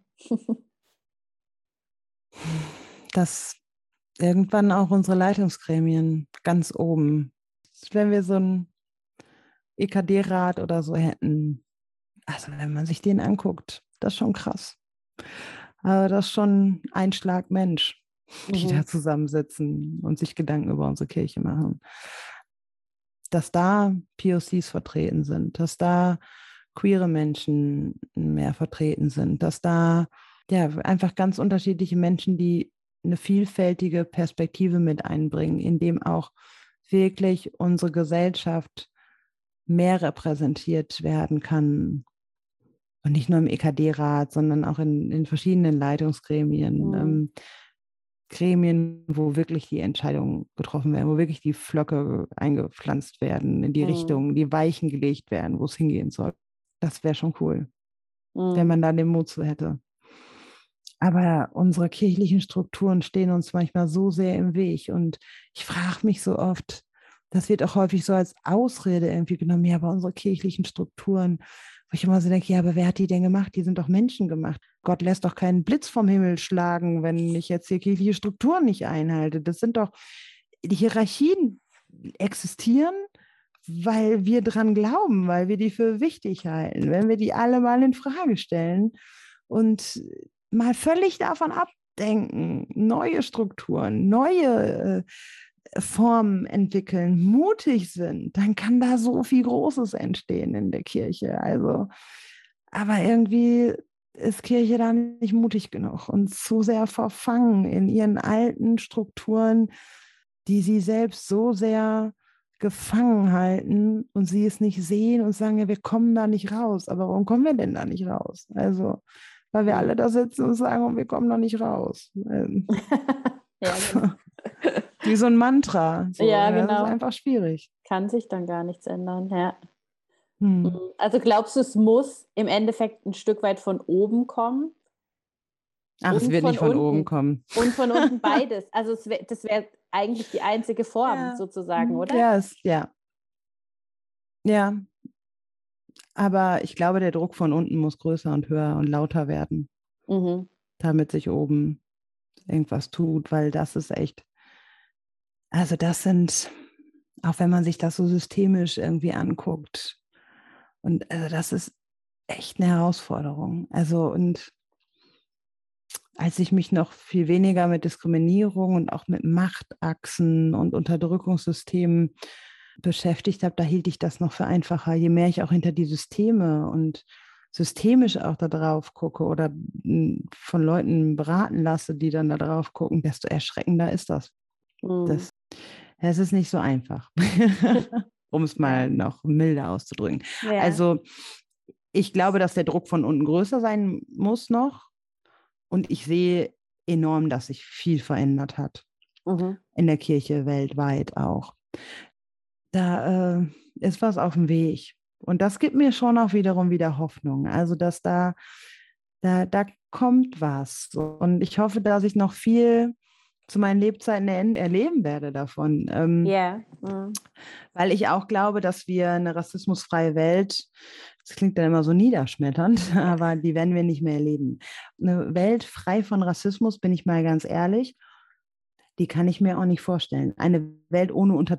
[SPEAKER 2] Dass irgendwann auch unsere Leitungsgremien ganz oben, wenn wir so ein E K D-Rat oder so hätten, also wenn man sich den anguckt, das ist schon krass. Aber das ist schon ein Schlag Mensch, die mhm. da zusammensitzen und sich Gedanken über unsere Kirche machen. Dass da P O Cs vertreten sind, dass da queere Menschen mehr vertreten sind, dass da ja einfach ganz unterschiedliche Menschen, die eine vielfältige Perspektive mit einbringen, in dem auch wirklich unsere Gesellschaft mehr repräsentiert werden kann. Und nicht nur im E K D-Rat, sondern auch in, in verschiedenen Leitungsgremien. Mhm. Ähm, Gremien, wo wirklich die Entscheidungen getroffen werden, wo wirklich die Flöcke eingepflanzt werden, in die mhm. Richtung, die Weichen gelegt werden, wo es hingehen soll. Das wäre schon cool, mhm. wenn man da den Mut zu hätte. Aber unsere kirchlichen Strukturen stehen uns manchmal so sehr im Weg. Und ich frage mich so oft, das wird auch häufig so als Ausrede irgendwie genommen, ja, aber unsere kirchlichen Strukturen, wo ich immer so denke, ja, aber wer hat die denn gemacht? Die sind doch Menschen gemacht. Gott lässt doch keinen Blitz vom Himmel schlagen, wenn ich jetzt hier kirchliche Strukturen nicht einhalte. Das sind doch, die Hierarchien existieren, weil wir dran glauben, weil wir die für wichtig halten. Wenn wir die alle mal in Frage stellen und mal völlig davon abdenken, neue Strukturen, neue äh, Formen entwickeln, mutig sind, dann kann da so viel Großes entstehen in der Kirche. Also, aber irgendwie ist Kirche da nicht mutig genug und zu sehr verfangen in ihren alten Strukturen, die sie selbst so sehr gefangen halten und sie es nicht sehen und sagen, ja, wir kommen da nicht raus. Aber warum kommen wir denn da nicht raus? Also, weil wir alle da sitzen und sagen, oh, wir kommen da nicht raus.
[SPEAKER 1] Ja, genau.
[SPEAKER 2] Wie so ein Mantra. So.
[SPEAKER 1] Ja, genau.
[SPEAKER 2] Das ist einfach schwierig.
[SPEAKER 1] Kann sich dann gar nichts ändern, ja. Hm. Also glaubst du, es muss im Endeffekt ein Stück weit von oben kommen?
[SPEAKER 2] Ach, es wird nicht von
[SPEAKER 1] unten.
[SPEAKER 2] oben kommen.
[SPEAKER 1] Und von unten beides. Also es wär, das wäre eigentlich die einzige Form ja. sozusagen, oder?
[SPEAKER 2] Ja, es, ja. Ja. Aber ich glaube, der Druck von unten muss größer und höher und lauter werden, mhm. damit sich oben irgendwas tut, weil das ist echt, also das sind, auch wenn man sich das so systemisch irgendwie anguckt, und also das ist echt eine Herausforderung. Also und als ich mich noch viel weniger mit Diskriminierung und auch mit Machtachsen und Unterdrückungssystemen beschäftigt habe, da hielt ich das noch für einfacher. Je mehr ich auch hinter die Systeme und systemisch auch da drauf gucke oder von Leuten beraten lasse, die dann da drauf gucken, desto erschreckender ist das. Mhm. das es ist nicht so einfach, um es mal ja. noch milder auszudrücken. Ja. Also ich glaube, dass der Druck von unten größer sein muss noch. Und ich sehe enorm, dass sich viel verändert hat. Mhm. In der Kirche weltweit auch. Da äh, ist was auf dem Weg. Und das gibt mir schon auch wiederum wieder Hoffnung. Also, dass da, da, da kommt was. Und ich hoffe, dass ich noch viel zu meinen Lebzeiten erleben werde davon. Ähm,
[SPEAKER 1] yeah. mhm.
[SPEAKER 2] Weil ich auch glaube, dass wir eine rassismusfreie Welt, das klingt dann immer so niederschmetternd, ja. aber die werden wir nicht mehr erleben. Eine Welt frei von Rassismus, bin ich mal ganz ehrlich, die kann ich mir auch nicht vorstellen. Eine Welt ohne Unterdrückung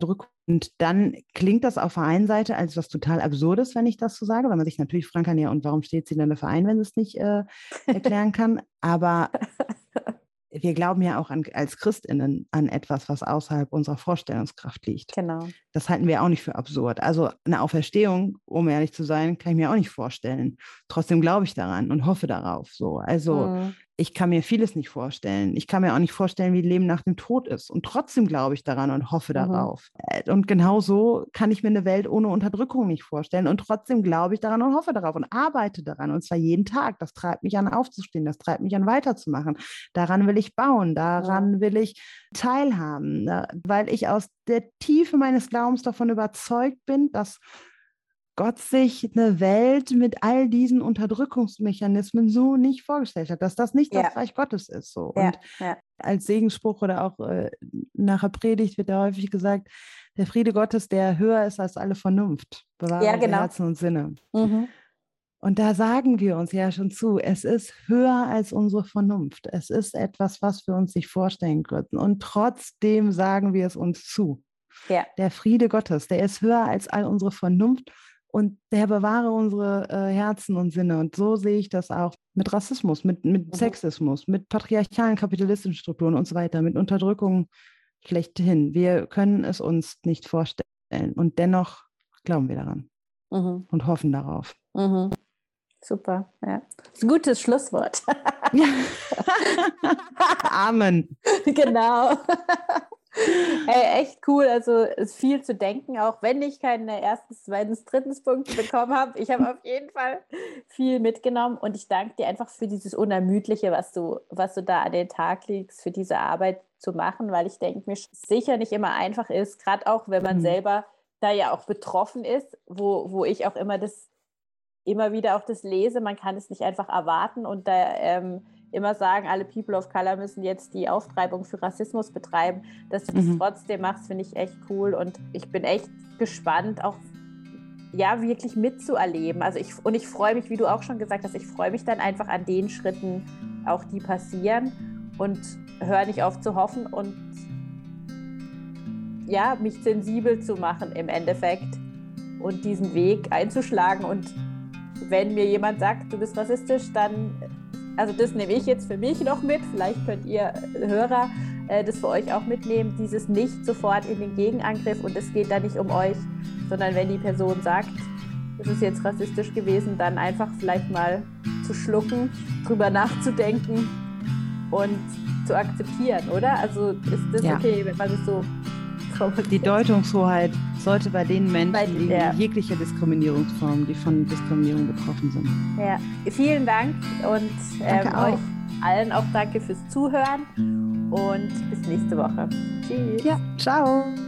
[SPEAKER 2] Und dann klingt das auf der einen Seite als was total Absurdes, wenn ich das so sage, weil man sich natürlich fragen kann, ja, und warum steht sie denn dafür ein, wenn sie es nicht äh, erklären kann? Aber wir glauben ja auch an, als ChristInnen an etwas, was außerhalb unserer Vorstellungskraft liegt.
[SPEAKER 1] Genau.
[SPEAKER 2] Das halten wir auch nicht für absurd. Also eine Auferstehung, um ehrlich zu sein, kann ich mir auch nicht vorstellen. Trotzdem glaube ich daran und hoffe darauf. So. Also mhm. ich kann mir vieles nicht vorstellen. Ich kann mir auch nicht vorstellen, wie Leben nach dem Tod ist. Und trotzdem glaube ich daran und hoffe mhm. darauf. Und genau so kann ich mir eine Welt ohne Unterdrückung nicht vorstellen. Und trotzdem glaube ich daran und hoffe darauf und arbeite daran. Und zwar jeden Tag. Das treibt mich an, aufzustehen. Das treibt mich an, weiterzumachen. Daran will ich bauen. Daran ja. will ich teilhaben. Weil ich aus der Tiefe meines Glaubens davon überzeugt bin, dass Gott sich eine Welt mit all diesen Unterdrückungsmechanismen so nicht vorgestellt hat, dass das nicht ja. das Reich Gottes ist. So.
[SPEAKER 1] Ja.
[SPEAKER 2] Und
[SPEAKER 1] Ja.
[SPEAKER 2] als Segensspruch oder auch äh, nach der Predigt wird ja häufig gesagt, der Friede Gottes, der höher ist als alle Vernunft, bewahre
[SPEAKER 1] ja,
[SPEAKER 2] unsere
[SPEAKER 1] genau.
[SPEAKER 2] Herzen und Sinne.
[SPEAKER 1] Mhm.
[SPEAKER 2] Und da sagen wir uns ja schon zu, es ist höher als unsere Vernunft. Es ist etwas, was wir uns nicht vorstellen könnten. Und trotzdem sagen wir es uns zu.
[SPEAKER 1] Ja.
[SPEAKER 2] Der Friede Gottes, der ist höher als all unsere Vernunft und der bewahre unsere äh, Herzen und Sinne. Und so sehe ich das auch mit Rassismus, mit, mit mhm. Sexismus, mit patriarchalen, kapitalistischen Strukturen und so weiter, mit Unterdrückung schlechthin. Wir können es uns nicht vorstellen. Und dennoch glauben wir daran mhm. und hoffen darauf.
[SPEAKER 1] Mhm. Super, ja. Das ist ein gutes Schlusswort.
[SPEAKER 2] Amen.
[SPEAKER 1] Genau. Hey, echt cool. Also es ist viel zu denken, auch wenn ich keine erstens, zweitens, drittens Punkte bekommen habe. Ich habe auf jeden Fall viel mitgenommen und ich danke dir einfach für dieses Unermüdliche, was du, was du da an den Tag legst, für diese Arbeit zu machen, weil ich denke, mir sicher nicht immer einfach ist, gerade auch, wenn man mhm. selber da ja auch betroffen ist, wo, wo ich auch immer das immer wieder auch das lese, man kann es nicht einfach erwarten und da ähm, immer sagen, alle People of Color müssen jetzt die Auftreibung für Rassismus betreiben, dass du das mhm. trotzdem machst, finde ich echt cool und ich bin echt gespannt, auch ja, wirklich mitzuerleben. Also ich, und ich freue mich, wie du auch schon gesagt hast, ich freue mich dann einfach an den Schritten, auch die passieren und höre nicht auf zu hoffen und ja, mich sensibel zu machen im Endeffekt und diesen Weg einzuschlagen und wenn mir jemand sagt, du bist rassistisch, dann, also das nehme ich jetzt für mich noch mit, vielleicht könnt ihr Hörer äh, das für euch auch mitnehmen, dieses nicht sofort in den Gegenangriff und es geht da nicht um euch, sondern wenn die Person sagt, das ist jetzt rassistisch gewesen, dann einfach vielleicht mal zu schlucken, drüber nachzudenken und zu akzeptieren, oder? Also ist das ja. okay, wenn man das so formuliert? Die Deutungshoheit sollte bei den Menschen bei, liegen, ja. jegliche Diskriminierungsformen, die von Diskriminierung betroffen sind. Ja, vielen Dank und ähm, euch allen auch danke fürs Zuhören und bis nächste Woche. Tschüss. Ja, ciao.